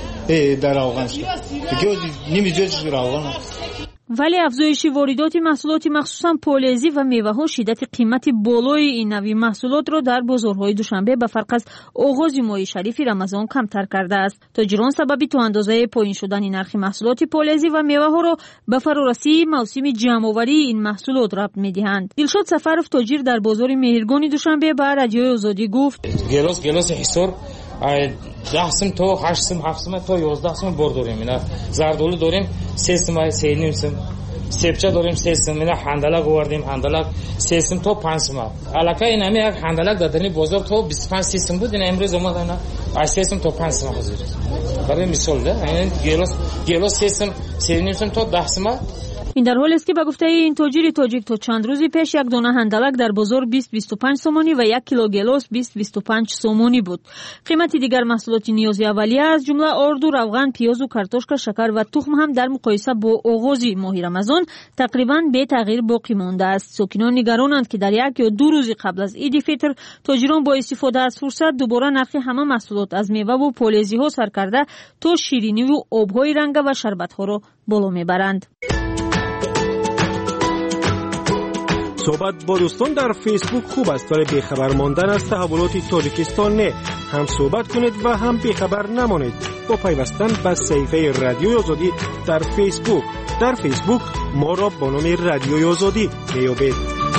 در روغنش دیگه نمی‌جوش روغن. ولی افزایش واردات محصولات مخصوصا پالزی و میوه‌ها شدت قیمت بالای این نوع محصولات را در بازارهای دوشنبه به فرق از آغاز ماه شریف رمضان کمتر کرده است. تاجران سبب تو اندازه پایین شدن نرخ محصولات پالزی و میوه‌ها را به فرارسی موسم جمع‌آوری این محصولات ربط می‌دهند. دلشاد سفرов، تاجر در بازار مهرگان دوشنبه، به رادیو آزادی گفت: گلوس گلوس حصار ده سم تا هشت سم هفت سم تا یازده سم بار داریم. اینا زردولو داریم سه سم سه نیم سم، سبچه داریم سه سم. اینا هندلک آوردیم، هندلک سه سم تا پنج سم. الکی این همه یک هندلک دادنی بازار تا بیست و پنج سم بود، اینا امروز اومد اینا از سه سم تا پنج سم حاضر. برای مثال ده این گلوس گلوس سه سم سه نیم سم تا ده سم این در حالی است که به گفته این تاجر تاجیک تا چند روزی پیش یک دانه هندلک در بازار بیست تا بیست و پنج سومانی و یک کیلو گلوس بیست تا بیست و پنج سومانی بود. قیمت دیگر محصولات نیازی اولیه از جمله آرد و روغن، پیاز و کارتوشک، شکر و تخم هم در مقایسه با آغاز ماه رمضان تقریبا به تغییر باقی مانده است. ساکنان نگرانند که در یک یا دو روز قبل از عید فطر تاجران با استفاده از فرصت دوباره نرخ همه محصولات از میوه و پالزی ها سر کرده تا شیرینی و آبهای رنگ و شربت ها را بالا میبرند. صحبت با دوستان در فیسبوک خوب است، ولی بیخبر ماندن از تحولات تاجیکستان نه. هم صحبت کنید و هم بیخبر نمانید با پیوستن به صفحه رادیوی آزادی در فیسبوک. در فیسبوک ما را با نام رادیوی آزادی میابید.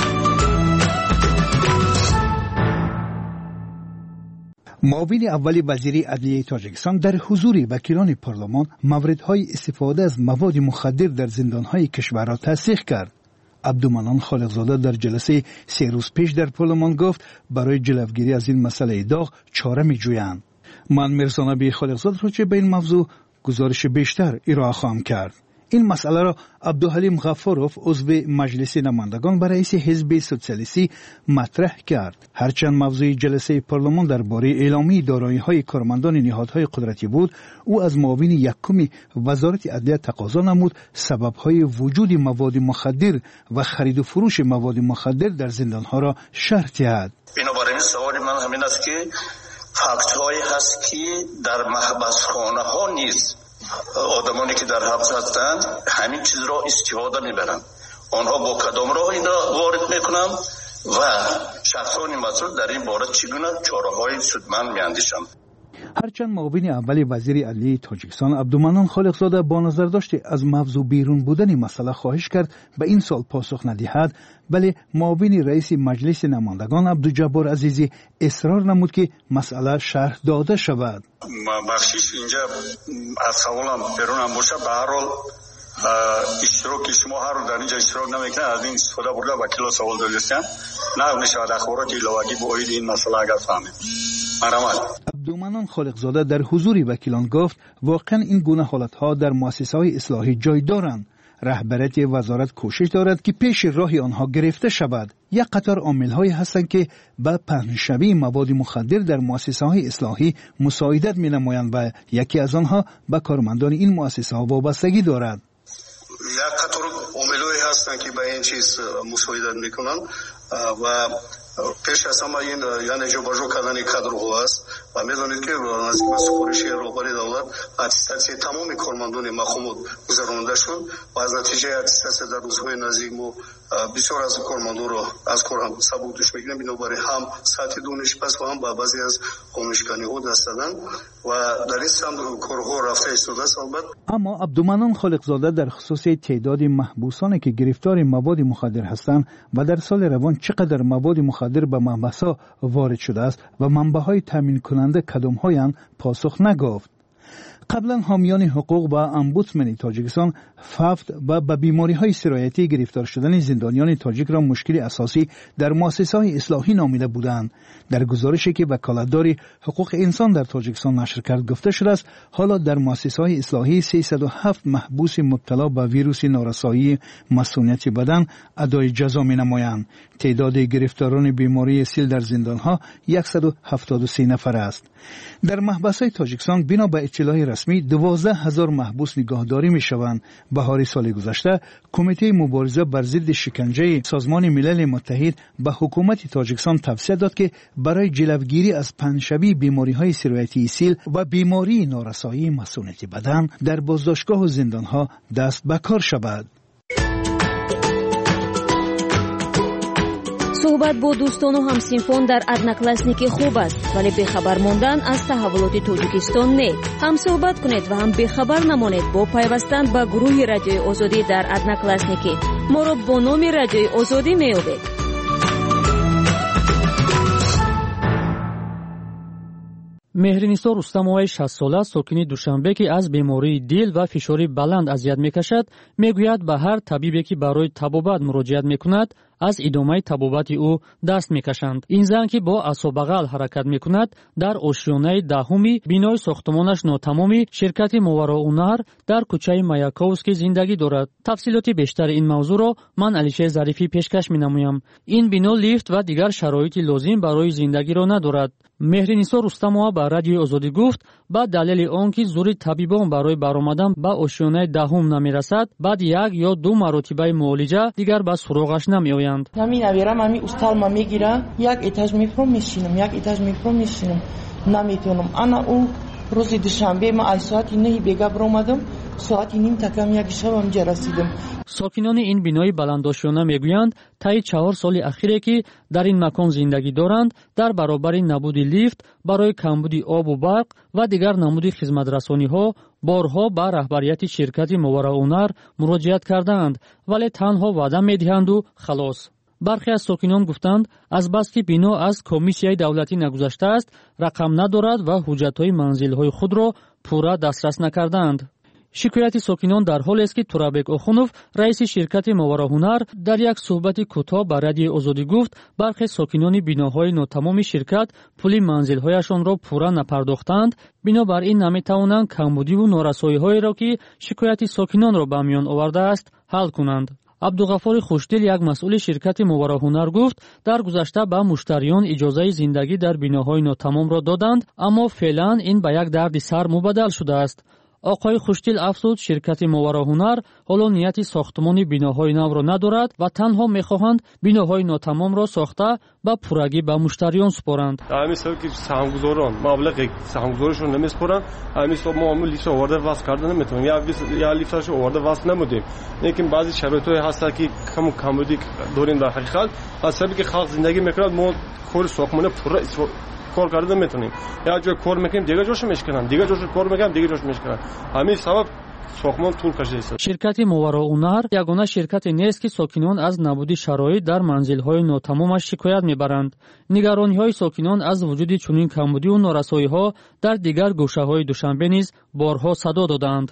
معاون اول وزیر عدلیه تاجیکستان در حضور وکیلان پارلمان موردهای استفاده از مواد مخدر در زندانهای کشور را تصدیق کرد. عبدالمنان خالقزاده در جلسه سه روز پیش در پارلمان گفت برای جلوگیری از این مسئله داغ چاره می‌جویند. من میرزا نبی خالقزاده را چه به این موضوع گزارش بیشتر ارائه خواهم کرد. این مسئله را عبدالحلیم غفاروف عضو مجلس نمایندگان و رئیس حزب سوسیالیستی مطرح کرد. هرچند موضوع جلسه پارلمان درباره اعلامی دارایی‌های کارمندان نهادهای قدرتی بود، او از معاون یکم وزارت عدلیه تقاضا نمود سبب‌های وجود مواد مخدر و خرید و فروش مواد مخدر در زندان‌ها را شرح دهد. بنابراین سوال من همین است که فاکت‌هایی هست که در محبسخانه‌ها نیز آدمانی که در حبس هستند همین چیز را استفاده میبرند. آنها با کدام راه این را وارد میکنند و شخصان مسئول در این باره چگونه چاره‌های سودمند میاندیشند. هرچند معاون اول وزیر عدلیه تاجیکستان عبدالمنان خالقزاده با نظر داشته از موضوع بیرون بودن مسئله خواهش کرد به این سال پاسخ ندهد، ولی معاون رئیس مجلس نمایندگان عبدالجبار عزیزی اصرار نمود که مسئله شرح داده شود. بخشش اینجا از سوالم بیرون هم باشه، به هر حال اشتراک شما هر رو در اینجا اشتراک نمیکنه، از این استفاده برده وکیلا سوال داشتن نه نشود اخبارات ایلاوگی با اید این مسئله اگر فهمید. عبدالمنان خالقزاده در حضور وکیلان گفت واقعا این گونه حالتها در مؤسسه‌های اصلاحی جای دارند. رهبریت وزارت کوشش دارد که پیش راه آنها گرفته شود. یک قطار عامل‌هایی هستند که به پهنشوی مواد مخدر در مؤسسه‌های اصلاحی مساعدت می‌نمایند و یکی از آنها به کارمندان این مؤسسه‌ها وابستگی دارد. یک قطار عامل‌هایی هستند که به این چیز مساعدت می‌کنند و پیش از همه این یعنی جابجا کردن کادرها است و می‌دانید که نزدیک به سفارش رهبری دولت اتستاسی تمام کارمندان مخمود گذرانده شد و از نتیجه اتستاسی در روزهای نزدیک ما بسیار از کارمندان را از کار هم سبک دوش می‌گیریم. بنابراین هم سطح دانش پس و هم با بعضی از آموزشگاه‌ها دست دادن و در این سمت کارها رفته ایستاده است. البته اما عبدالمنان خالقزاده در خصوص تعداد محبوسانی که گرفتار مواد مخدر هستند و در سال روان چقدر مواد مخدر به محبس‌ها وارد شده است و منبع‌های تامین کننده کدام‌هایند پاسخ نگفت. قبلا حامیان حقوق و امبودسمن تاجیکستان فقط و به بیماری‌های سرایتی گرفتار شدن زندانیان تاجیک را مشکل اساسی در مؤسسه‌های اصلاحی نامیده بودند. در گزارشی که وکالتدار حقوق انسان در تاجیکستان نشر کرد گفته شده است حالا در مؤسسه‌های اصلاحی سیصد و هفت محبوس مبتلا به ویروس نارسایی مسئولیت بدن ادای جزا می‌نمایند. تعداد گرفتاران بیماری سیل در زندان‌ها صد و هفتاد و سه نفر است. در محبس‌های تاجیکستان بنا به اطلاع رسمی دوازده هزار محبوس نگهداری می‌شوند. بهار سال گذشته کمیته مبارزه بر ضد شکنجه سازمان ملل متحد به حکومت تاجیکستان توصیه داد که برای جلوگیری از پنه‌شوی بیماری‌های سرایتی سیل و بیماری نارسایی مسئولیت بدن در بازداشتگاه و زندان‌ها دست به کار شود. صحبت با دوستان و همسینفان در ادناکلاسنیک خوب است، ولی بخبر ماندن از تحولات تاجیکستان نه. هم صحبت کنید و هم بخبر نمانید با پیوستن به گروه رادیوی آزادی در ادناکلاسنیک. ما را با نام رادیوی آزادی میابید. مهرنیسا رستم‌آقای شصت ساله ساکن دوشنبه که از بیماری دل و فشار بلند اذیت میکشد میگوید به هر طبیبی که برای طبابت مراجعت میکند аз идомаи табобати ӯ даст мекашанд. ин зан ки бо асобағал ҳаракат мекунад дар ошёнаи даҳуми бинои сохтмонаш нотамоми ширкати Мовароунар дар кӯчаи Маяковский зиндагӣ дорад. тафсилоти бештари ин мавзӯъро ман Алишер Зарифӣ пешкаш менамоям. ин бино лифт ва дигар шароити лозим барои зиндагиро надорад. Меҳринисо Рустамова ба Радиои Озодӣ гуфт, ба далели он ки зури табибон барои баромадан ба ошёнаи даҳум намерасад, баъд як ё ду маротибаи муолиҷа дигар ба суроғаш намеоянд. Ҳамин авирам ҳамин усталма мегирам, як этаж мефром мешинам, як этаж мефром мешинам, наметавонам. Ана ӯ рӯзи душанбе ман аз соати нӯҳи бега баромадам, соати ним такам як шабам ҷа расидам. сокинони ин бинои баландошёна мегӯянд, таи чаҳор соли ахире ки дар ин макон зиндагӣ доранд, дар баробари набуди лифт барои камбуди обу барқ ва дигар намуди хизматрасониҳо борҳо ба раҳбарияти ширкати Мовароунар муроҷиат кардаанд, вале танҳо ваъда медиҳанду халос. бархе аз сокинон гуфтанд, азбаски бино аз комиссияи давлатӣ нагузаштааст, рақам надорад ва ҳуҷҷатҳои манзилҳои худро пурра дастрас накардаанд. шикояти сокинон дар ҳолест ки Турабек Охунов, раиси ширкати Мовароунар, дар як суҳбати кӯтоҳ ба Радиои Озодӣ гуфт, бархе сокинони биноҳои нотамоми ширкат пули манзилҳояшонро пурра напардохтанд, бинобар ин наметавонанд камбудиву норасоиҳоеро ки шикояти сокинонро ба миён овардааст, ҳал кунанд. абдуғаффори Хушдил, як масъули ширкати Мовароунар гуфт, дар гузашта ба муштариён иҷозаи зиндагӣ дар биноҳои нотамомро доданд, аммо феълан ин ба як дарди сар мубаддал шудааст. оқои Хушдил афзуд, ширкати Мовароунар ҳоло нияти сохтмони биноҳои навро надорад ва танҳо мехоҳанд биноҳои нотамомро сохта ба пуррагӣ ба муштариён супоранд. ҳамин сабаб ки саҳмгузорон маблағи саҳмгузоришон намеспоранд, ҳамин сабаб мо ҳамин лифт оварда васл карда наметавонем. як лифташо оварда васл намудем, лекин баъзи шароитҳое ҳастад ки каму камбудӣ дорем. дар ҳақиқат аз сабаби ки халқ зиндагӣ мекунад, мо кори сохтмона пурра кор карда наметавонем. як ҷой кор мекунем, дигар ҷошо мешкананд, дигар ҷошо кор мекунем, дигар ҷошо мешкананд. ҳамин сабаб сохтмон тӯл кашидааст. ширкати Мовароунар ягона ширкате нест ки сокинон аз набуди шароит дар манзилҳои нотамомаш шикоят мебаранд. нигарониҳои сокинон аз вуҷуди чунин камбудиву норасоиҳо дар дигар гӯшаҳои Душанбе низ борҳо садо доданд.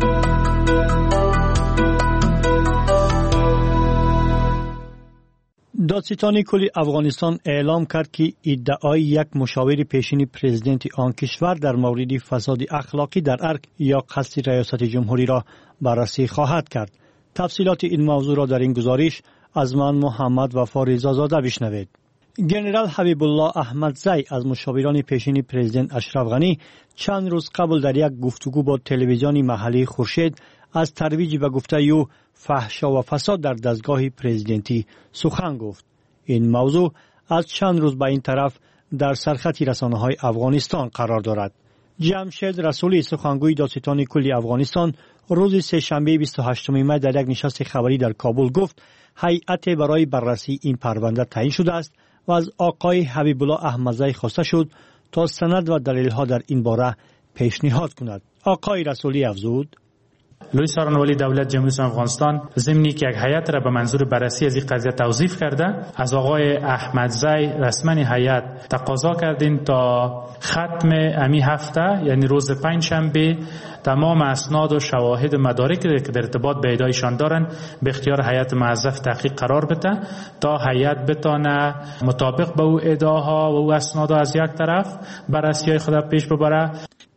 دادستانی کل افغانستان اعلام کرد که ادعای یک مشاور پیشین پرزیدنت آن کشور در مورد فساد اخلاقی در ارگ یا قصد ریاست جمهوری را بررسی خواهد کرد. تفصیلات این موضوع را در این گزارش از من محمد وفا رضازاده بشنوید. گنرال حبیب الله احمدزی از مشاوران پیشین پرزیدنت اشرف غنی چند روز قبل در یک گفتگو با تلویزیون محلی خورشید از ترویج به گفته او فحشا و فساد در دستگاه پرزیدنتی سخن گفت. این موضوع از چند روز به این طرف در سرخط رسانه‌های افغانستان قرار دارد. جمشید رسولی، سخنگوی دادستان کل افغانستان، روز سه‌شنبه بیست و هشتم می در یک نشست خبری در کابل گفت هیئت برای بررسی این پرونده تعیین شده است و از آقای حبیب الله احمدزی خواسته شد تا سند و دلیل‌ها در این باره پیشنهاد کند. آقای رسولی افزود: لوی سخنگوی دولت جمهوری اسلامی افغانستان ضمنی که یک هیئت را به منظور بررسی از این قضیه توظیف کرده، از آقای احمدزی رسما هیئت تقاضا کردیم تا ختم امی هفته، یعنی روز پنجشنبه، تمام اسناد و شواهد و مدارکی که در ارتباط به ادعایشان دارند به اختیار هیئت موظف تحقیق قرار بده تا هیئت بتونه مطابق به او ادعاها و او اسناد از یک طرف بررسی خود پیش ببره.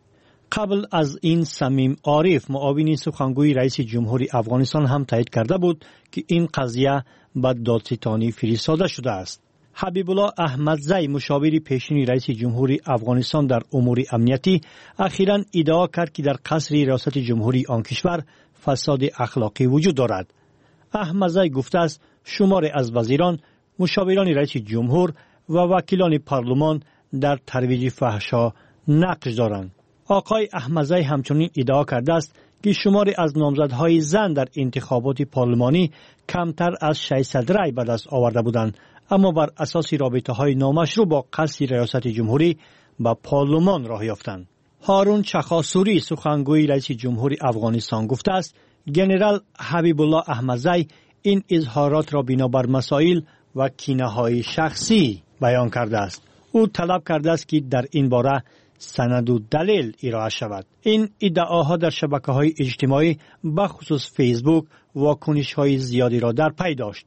قبل از این صمیم عارف، معاون سخنگوی رئیس جمهوری افغانستان، هم تایید کرده بود که این قضیه به دادستانی فرستاده شده است. حبیب الله احمدزی، مشاور پیشین رئیس جمهوری افغانستان در امور امنیتی، اخیراً ادعا کرد که در قصر ریاست جمهوری آن کشور فساد اخلاقی وجود دارد. احمدزی گفته است شمار از وزیران، مشاوران رئیس جمهور و وکیلان پارلمان در ترویج فحشا نقش دارند. آقای احمدزی همچنین ادعا کرده است که شماری از نامزدهای زن در انتخابات پارلمانی کمتر از ششصد رای به دست آورده بودند، اما بر اساس رابطه‌های نامشروع با قصر ریاست جمهوری به پارلمان راه یافتند. هارون چخاسوری، سخنگوی رئیس جمهوری افغانستان، گفته است گنرال حبیب الله احمدزی این اظهارات را بنابر مسائل و کینه‌های شخصی بیان کرده است. او طلب کرده است که در این باره سند و دلیل ارائه شود. این ادعاها در شبکه‌های اجتماعی بخصوص فیسبوک واکنش‌های زیادی را در پی داشت.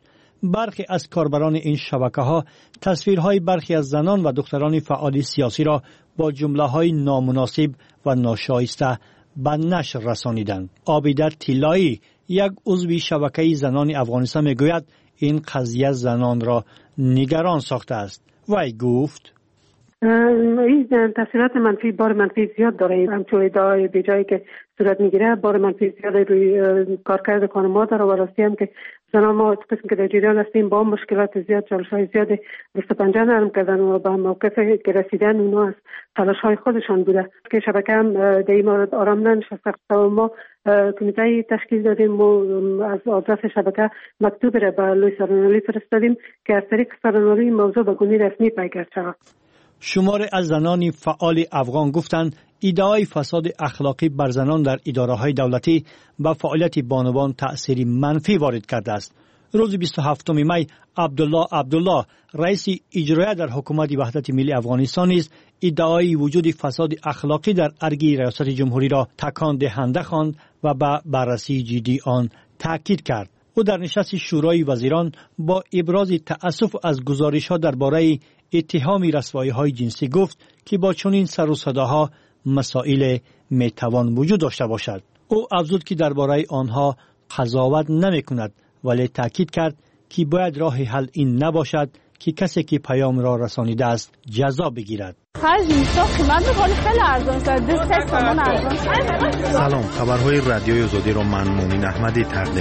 برخی از کاربران این شبکه‌ها تصویرهای برخی از زنان و دختران فعال سیاسی را با جمله‌های نامناسب و ناشایسته به نشر رسانیدند. عابده طلایی، یک عضو شبکه زنان افغانستان، میگوید این قضیه زنان را نگران ساخته است. وی گفت این تاثیرات منفی، بار منفی زیاد داره. همچون ادعای به جایی که صورت میگیره بار منفی زیاد روی کارکرد خانم‌ها داره و راستی هم که زنان ما قسم که در جریان هستیم با مشکلات زیاد، چالش‌های زیاد دست پنجه نرم کردن و به موقف که رسیدن اونا از تلاش‌های خودشان بوده که شبکه هم در این مورد آرام ننشسته و ما کمیته تشکیل دادیم و از آدرس شبکه مکتوب را به لوی سرانالی فرستادیم که از طریق سرانالی موضوع به گونه رسمی پیگرد شود. شمار از زنان فعال افغان گفتند ادعای فساد اخلاقی بر زنان در اداره‌های دولتی به فعالیت بانوان تأثیری منفی وارد کرده است. روز بیست و هفتم می عبدالله عبدالله رئیس اجرایی در حکومت وحدت ملی افغانستان نیز ادعای وجود فساد اخلاقی در ارگی ریاست جمهوری را تکان دهنده خواند و به بررسی جدی آن تاکید کرد. او در نشست شورای وزیران با ابراز تأسف از گزارش‌ها درباره اتهام رسوایی‌های جنسی گفت که با چنین سر و صداها مسائل میتوان وجود داشته باشد. او افزود که درباره آنها قضاوت نمی‌کند ولی تاکید کرد که باید راه حل این نباشد که کسی که پیام را رسانیده است جزا بگیرد. سلام، خبرهای رادیوی آزادی را من مومن احمدی تقدیم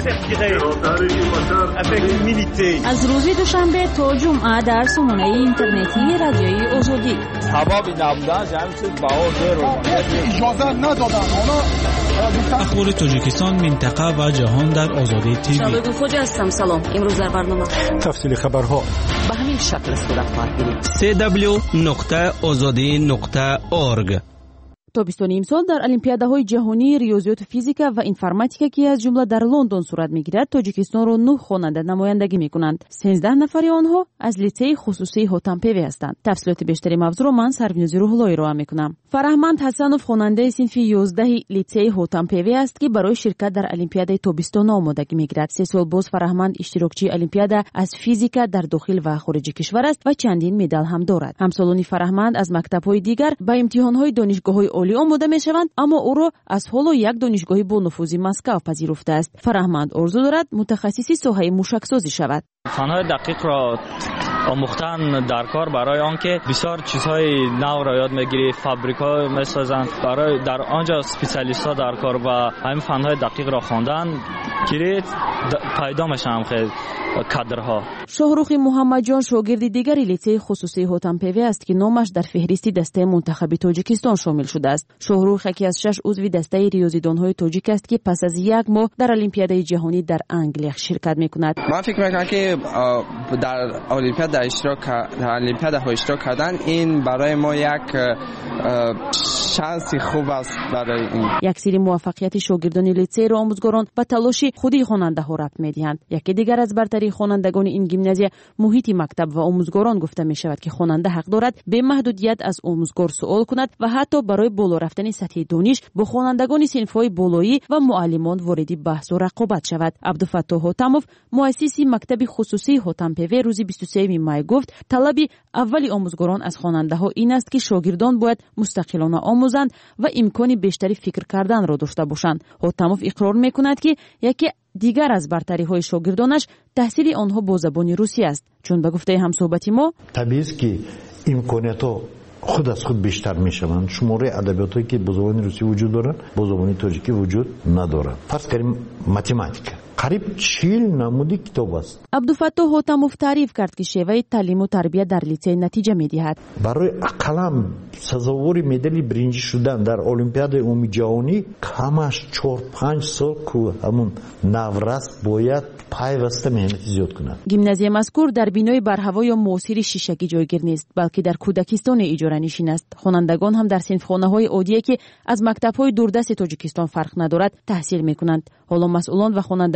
می‌کنم. از روز دوشنبه تا جمعه در سامانه اینترنتی رادیوی آزادی. سبب نبودن جمعیت باور رو اجازه ندادن. اخبار تاجیکستان، منطقه و جهان در آزادی تیوی. شالوی خوجا هستم. سلام. امروز در برنامه تفصیل خبرها به همین شکل صورت خواهد گرفت. سی دبلیو نقطه آزادی نقطه اورگ. تابستان امسال در المپیادهای جهانی ریاضیات و فیزیک و انفرماتیک که از جمله در لندن صورت میگیرد، تاجیکستان را نه خواننده نمایندگی میکنند. سیزده نفر آنها از لیسه خصوصی هوتمپیوی هستند. تفصیلات بیشتری موضوع را من سربینوزی روح‌اللهی را میکنم. فرهمند حسنوف خواننده صنف یازده لیسه هوتمپیوی است که برای شرکت در المپیاد تابستان آمادگی میگیرد. سه سال باز فرهمند اشتراکچی المپیاد از فیزیک در داخل و خارج کشور است و چندین مدال هم دارد. همسالان فرهمند از مکتب‌های دیگر به امتحان‌های دانشگاه‌های عالی آماده میشوند، اما او را از حالا یک دانشگاه با نفوذ مسکو پذیرفته است. فرهمند آرزو دارد متخصص ساحه موشکسازی شود. فن‌های دقیق را آموختن در کار برای آنکه بسیار چیزهای نو را یاد میگیری، فابریک‌ها میسازند، برای در آنجا اسپیشالیست‌ها در کار و همین فن‌های دقیق را خواندن که پیدا میشن خیلی کادرها. شاهرخ محمد جان شاگرد دیگری لیسه خصوصی هوتمپیوی است که نامش در فهرست دسته منتخب تاجیکستان شامل شده است. شاهرخ یکی از شش عضو دسته ریاضیدان‌های تاجیک است که پس از یک ماه در المپیاد جهانی در انگلیس شرکت می‌کند. من فکر می‌کنم که در المپیاد در اشتراک در المپیاد ها اشتراک کردن این برای ما یک شانس خوب است. برای این یک سری موفقیت شاگردان لیسه را آموزگاران به تلاش خودی خواننده ها ربط می‌دهند. یکی دیگر از برتری خوانندگان این گیمنازیه محیط مکتب و آموزگاران گفته می شود که خواننده حق دارد به محدودیت از آموزگار سوال کند و حتی برای بالا رفتن سطح دانش با خوانندگان صنف‌های بالایی و معلمان وارد بحث و رقابت شود. عبدالفتاح هوتموف مؤسس مکتب خصوصی هوتمپیوی روز بیست و سوم می گفت طلب اولی آموزگاران از خواننده ها این است که شاگردان باید مستقلانه آموزند و امکان بیشتری فکر کردن را داشته باشند. هوتموف اقرار می کند که یکی دیگر از برتری های شاگردانش تحصیل آنها با زبان روسی است، چون به گفته همصحبتی ما طبیعی است که امکانات خود از خود بیشتر میشوند. شماره ادبیاتی که با زبان روسی وجود دارند با زبان تاجیکی وجود ندارند. فرض کنیم متماتیک قریب چهل نمودی کتاب است. عبدالفتاح هوتموف تعریف کرد که شیوه تعلیم و تربیت در لیسه نتیجه میدهد. برای اقلام سزاوار مدال برنجی شدن در المپیاد عمومی جهانی کمش چهار پنج سال که همون نورست باید پیوسته مهنت زیاد کند. گیمنازیه مذکور در بینای برهوا یا موثر شیشکی جایگیر نیست، بلکه در کودکستان اجاره نشین است. خوانندگان هم در صنفخانه‌های عادی که از مکتب‌های دوردست تاجیکستان فرق ندارد تحصیل می‌کنند. حالا مسئولان و خوانندگان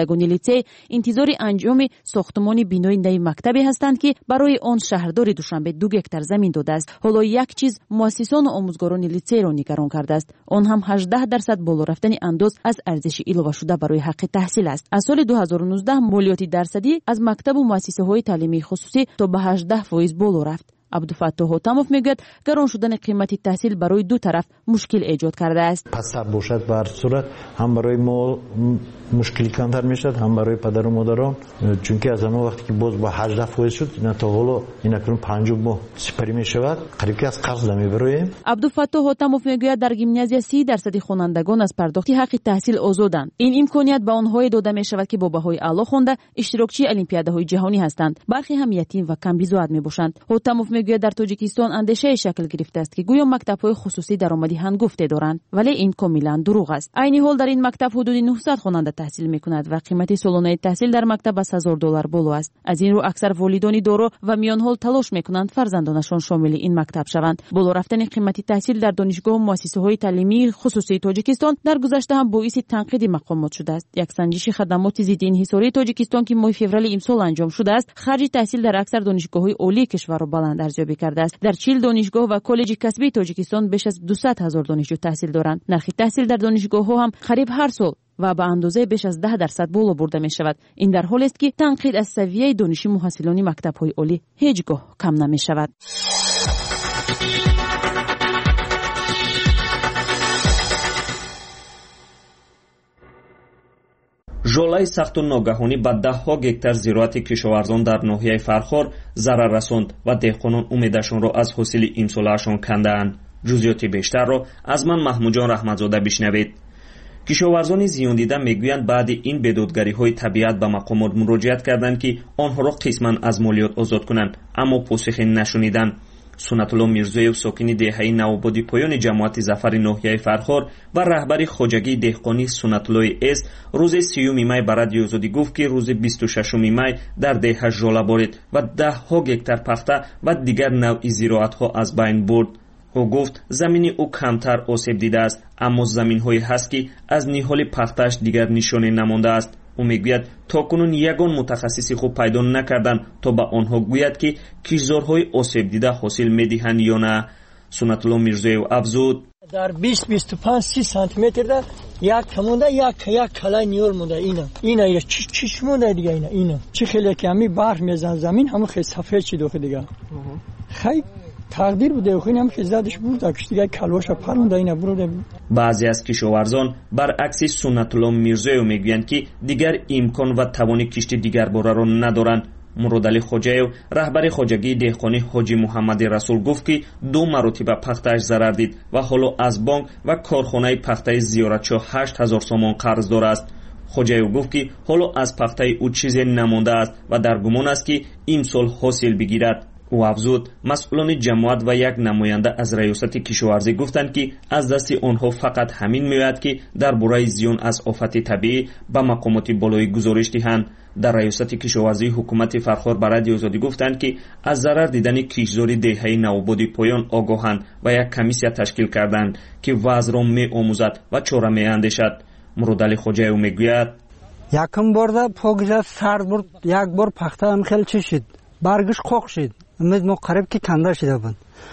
خانندگان لیسه انتظار انجام ساختمان بینای نو مکتبی هستند که برای آن شهردار دوشنبه دو گکتار زمین داده است. حالا یک چیز مؤسسان و آموزگاران لیسه را نگران کرده است. آن هم هجده درصد بالا رفتن انداز از ارزش اضافه شده برای حق تحصیل است. از سال دو هزار و نوزده مالیات درصدی از مکتب و مؤسسه های تعلیمی خصوصی تا به هجده فیصد بالا رفت. عبدالفتاح حاتموف میگوید گران شدن قیمت تحصیل برای دو طرف مشکل ایجاد کرده است. پسر باشد به هر صورت هم برای ما مشکلی کمتر میشد هم برای پدر و مادران، چون که از اون وقتی که باز با هجده فیصد شد اینا تا حالا اینا کنون پنجاه ماه سپری میشود قریب که از قرض میبریم. عبدالفتاح حاتموف میگوید در گیمنازیا سی درصد خوانندگان از پرداخت حق تحصیل آزادند. این امکانیت به آنها داده میشود که با بهای اعلی خوانده اشتراکچی المپیادهای جهانی هستند. برخی هم یتیم و کم بیزواد میباشند. حاتموف میگوید در تاجیکستان اندیشه شکل گرفته است که گویا مکتب‌های خصوصی درآمدی هنگفته دارند، ولی این کاملا دروغ است. عین حال در این مکتب حدود نهصد خواننده تحصیل میکند و قیمت سالانه تحصیل در مکتب از هزار دلار بالا است. از این رو اکثر والدان دارا و میان حال تلاش میکنند فرزندانشان شامل این مکتب شوند. بالا رفتن قیمت تحصیل در دانشگاه و مؤسسه‌های تعلیمی خصوصی تاجیکستان در گذشته هم باعث تنقید مقامات شده است. یک سنجش خدمات ضد انحصاری تاجیکستان که ماه فوریه امسال انجام شده است، خرج تحصیل در اکثر دانشگاه‌های عالی کشور را بلند ارزیابی کرده است. در چهل دانشگاه و کالج کسبی تاجیکستان بیش از دویست هزار دانشجو تحصیل دارند. نرخ تحصیل در دانشگاه‌ها هم قریب هر سال و به اندازه بیش از ده درصد بالا برده می شود. این در حالی است که تنقید از سویه دانشی محصلان مکتب‌های عالی هیچگاه کم نمی شود. ژولای سخت و ناگهانی به ده ها گکتار زراعت کشاورزان در ناحیه فرخار ضرر رساند و دهقانان امیدشان را از حاصل امساله‌شان کندند. جزئیات بیشتر را از من محمود جان رحمتزاده بشنوید. کشاورزان زیان دیده میگویند بعد این بدادگری‌های طبیعت به مقامات مراجعت کردند که آنها را قسماً از مالیات آزاد کنند، اما پاسخی نشنیدند. سنت الله میرزویف ساکن دهه نوآبادی پایان جماعت ظفر ناحیه فرخار و رهبر خواجگی دهقانی سنت الله اس روز سیوم می به رادیو آزادی گفت که روز بیست و ششم می در دهه ژوله بارید و ده ها گکتار پخته و دیگر نوع زراعت ها از بین برد. او گفت زمین او کمتر آسیب دیده است، اما زمین هایی هست که از نهال پختش دیگر نشانه نمانده است. او میگوید تاکنون یگان متخصصی خوب پیدا نکردند تا به آنها گوید که کشتزارهای آسیب دیده حاصل میدهند یا نه. سنت الله میرزویف افزود در بیست بیست و پنج سی سانتی متر ده یک کمونده یک یک کلای نیور مونده. اینا اینا اینا چی چی مونده دیگه اینا اینا چی خیلی کمی برف میزنه زمین همون خیلی سفید شده دیگه. خیلی تقدیر بوده و خیلی هم که زدش بود که دیگه کلوش پرونده اینا بروده. بعضی از کشاورزان برعکس سنت الله میرزویف میگویند که دیگر امکان و توان کشت دیگر باره را ندارند. مرادعلی خواجه‌ایو رهبر خواجگی دهقانی حاجی محمد رسول گفت که دو مرتبه پختش ضرر دید و حالا از بانک و کارخانه پخته زیارتچا هشت هزار سومان قرض دارد است. خواجه‌ایو گفت که حالا از پخته او چیزی نمانده است و در گمان است که امسال حاصل بگیرد. او افزود مسئولان جماعت و یک نماینده از ریاست کشاورزی گفتند که از دست آنها فقط همین می‌آید که در برای زیان از آفت طبیعی به مقامات بالایی گزارش دهند. در ریاست کشاورزی حکومت فرخار به رادیو آزادی گفتند که از ضرر دیدن کشتزاری دهه نوآبادی پایان آگاهند و یک کمیسیا تشکیل کردند که وضع را می‌آموزد و چاره می‌اندیشد. مرادعلی خواجه‌ایو میگوید یکم بار پوگزا سرد برد، یک بار پخته هم خیلی چشید برگش خوک شد، امید ما قریب که کنده شده بود.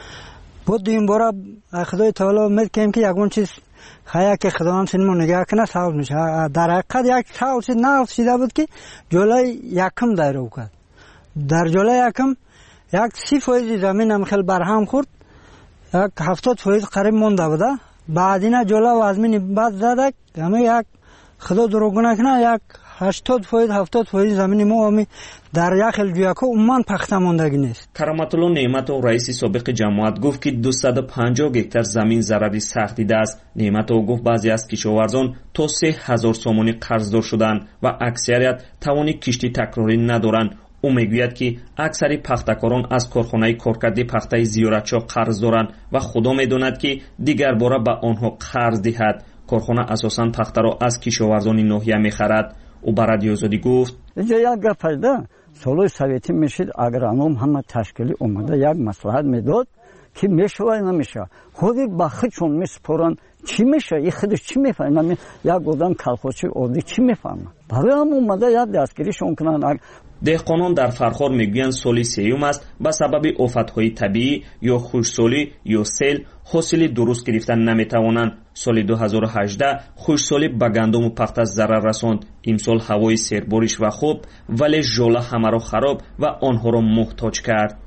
بود این بار خدای تعالی امید کنیم که یکون چیز خیلی که خدا هم سنمون نگه کنه ساوز میشه. در حقیقت یک ساوز نقص شده بود که جلوی یکم دایره بکرد. در جلوی یکم یک سی فیصد زمین هم خیلی برهم خورد، یک هفتاد فیصد قریب مونده بوده. بعد اینا جلو و زمین بعد زده همه یک خدا دروغ نکنه یک هشتاد فیصد هفتاد فیصد زمین ما همی در یخل جویاکو عمان پخته ماندگی نیست. کرامت الله نعمتو رئیس سابق جماعت گفت که دویست و پنجاه گکتار زمین ضرری سخت دیده است. نعمتو گفت بعضی از کشاورزان تا سه هزار سومانی قرضدار شدند و اکثریت توان کشتی تکراری ندارند. او میگوید که اکثر پختکاران از کارخانه کارکردی پخته زیارتچا قرض دارند و خدا میداند که دیگر باره به آنها قرض دهد. کارخانه اساساً پخته را از کشاورزان ناحیه میخرد. او به رادیو آزادی گفت اینجا یک گپ است، سالهای سویتی میشید اگرانوم همه تشکیلی اومده یک مصلحت میداد که میشه و نمیشه، خودی با خودشون میسپرن چی میشه، این خودش چی میفهمه، یک آدم کلخوچی عادی چی میفهمه. برای هم اومده یک دستگیریشون کنن. دهقانان در فرخار میگویند سالی سیوم است به سبب آفت‌های طبیعی یا خشکسالی یا سیل حاصل درست گرفتن نمیتوانند. سال دو هزار و هجده خشکسالی به گندم و پخته ضرر رساند. امسال هوای سیربارش و خوب ولی ژوله همه را خراب و آنها را محتاج کرد.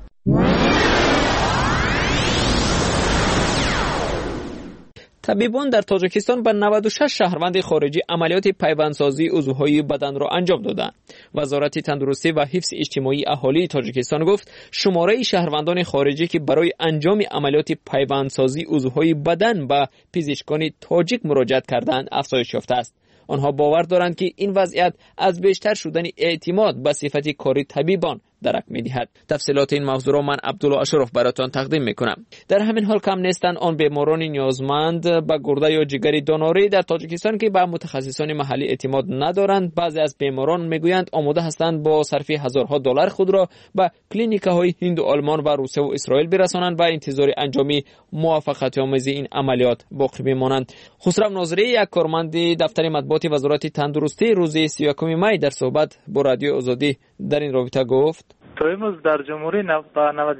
طبیبان در تاجیکستان به نود و شش شهروند خارجی عملیات پیوندسازی عضوهای بدن را انجام دادند. وزارت تندرستی و حفظ اجتماعی اهالی تاجیکستان گفت شماره شهروندان خارجی که برای انجام عملیات پیوندسازی عضوهای بدن به پزشکان تاجیک مراجعت کردند افزایش یافته است. آنها باور دارند که این وضعیت از بیشتر شدن اعتماد به صفت کاری طبیبان درک می‌دهد. تفصیلات این موضوع را من عبدالله اشرف براتان تقدیم می‌کنم. در همین حال کم نیستند آن بیماران نیازمند به گرده یا جگر دونوری در تاجیکستان که به متخصصان محلی اعتماد ندارند. بعضی از بیماران میگویند آماده هستند با صرف هزارها دلار خود را به کلینیک‌های هند و آلمان و روسیه و اسرائیل برسانند و انتظار انجام موفقیت‌آمیز این عملیات باقی بمانند. خسرو ناظری یک کارمند دفتر مطبوعات وزارت تندرستی روز سی و یکم می در صحبت با رادیو آزادی در این رابطه گفت تا امروز در جمهوری با نود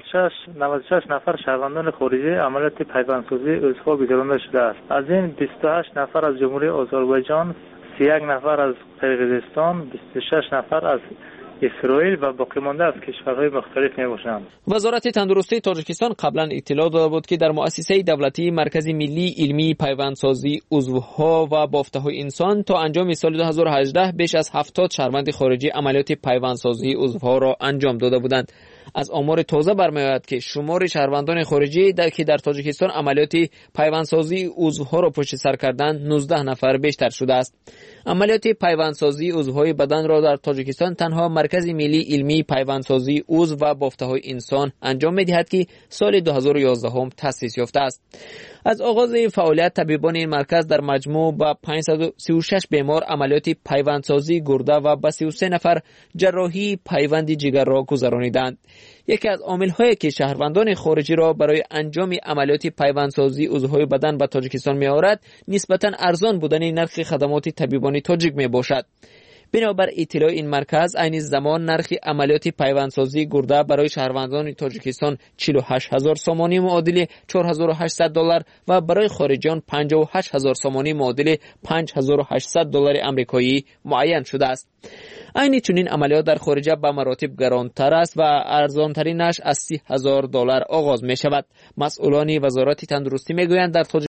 و شش نفر شهروندان خارجی عملیات پیوندسازی عضوها گذرانده شده است. از این بیست و هشت نفر از جمهوری آذربایجان، سی و یک نفر از قرقیزستان، بیست و شش نفر از اسرائیل و باقی مانده از کشورهای مختلف میباشند. وزارت تندرستی تاجیکستان قبلا اطلاع داده بود که در مؤسسه دولتی مرکز ملی علمی پیوندسازی عضوها و بافته‌های انسان تا انجام سال دو هزار و هجده بیش از هفتاد شهروند خارجی عملیات پیوندسازی عضوها را انجام داده بودند. از آمار تازه برمی‌آید که شمار شهروندان خارجی در که در تاجیکستان عملیات پیوندسازی عضوها را پشت سر کردند نوزده نفر بیشتر شده است. عملیات پیوندسازی عضوهای بدن را در تاجیکستان تنها مرکز ملی علمی پیوندسازی عضو و بافته‌های انسان انجام می‌دهد که سال دو هزار و یازده هم تأسیس یافته است. از آغاز فعالیت طبیبان این مرکز در مجموع با پانصد و سی و شش بیمار عملیات پیوندسازی گرده و با سی و سه نفر جراحی پیوند جگر را گذرانیدند. یکی از عامل‌هایی که شهروندان خارجی را برای انجام عملیات پیوندسازی عضوهای بدن به تاجیکستان می‌آورد نسبتاً ارزان بودن نرخ خدمات طبیبانی تاجیک میباشد. بنابر اطلاع این مرکز عین زمان نرخ عملیات پیوندسازی گرده برای شهروندان تاجیکستان چهل و هشت هزار سومانی معادل چهار هزار و هشتصد دلار و برای خارجیان پنجاه و هشت هزار سومانی معادل پنج هزار و هشتصد دلار آمریکایی معین شده است. عین چنین عملیات در خارج به مراتب گرانتر است و ارزانترینش از سی هزار دلار آغاز می شود. مسئولان وزارت تندرستی می گویند در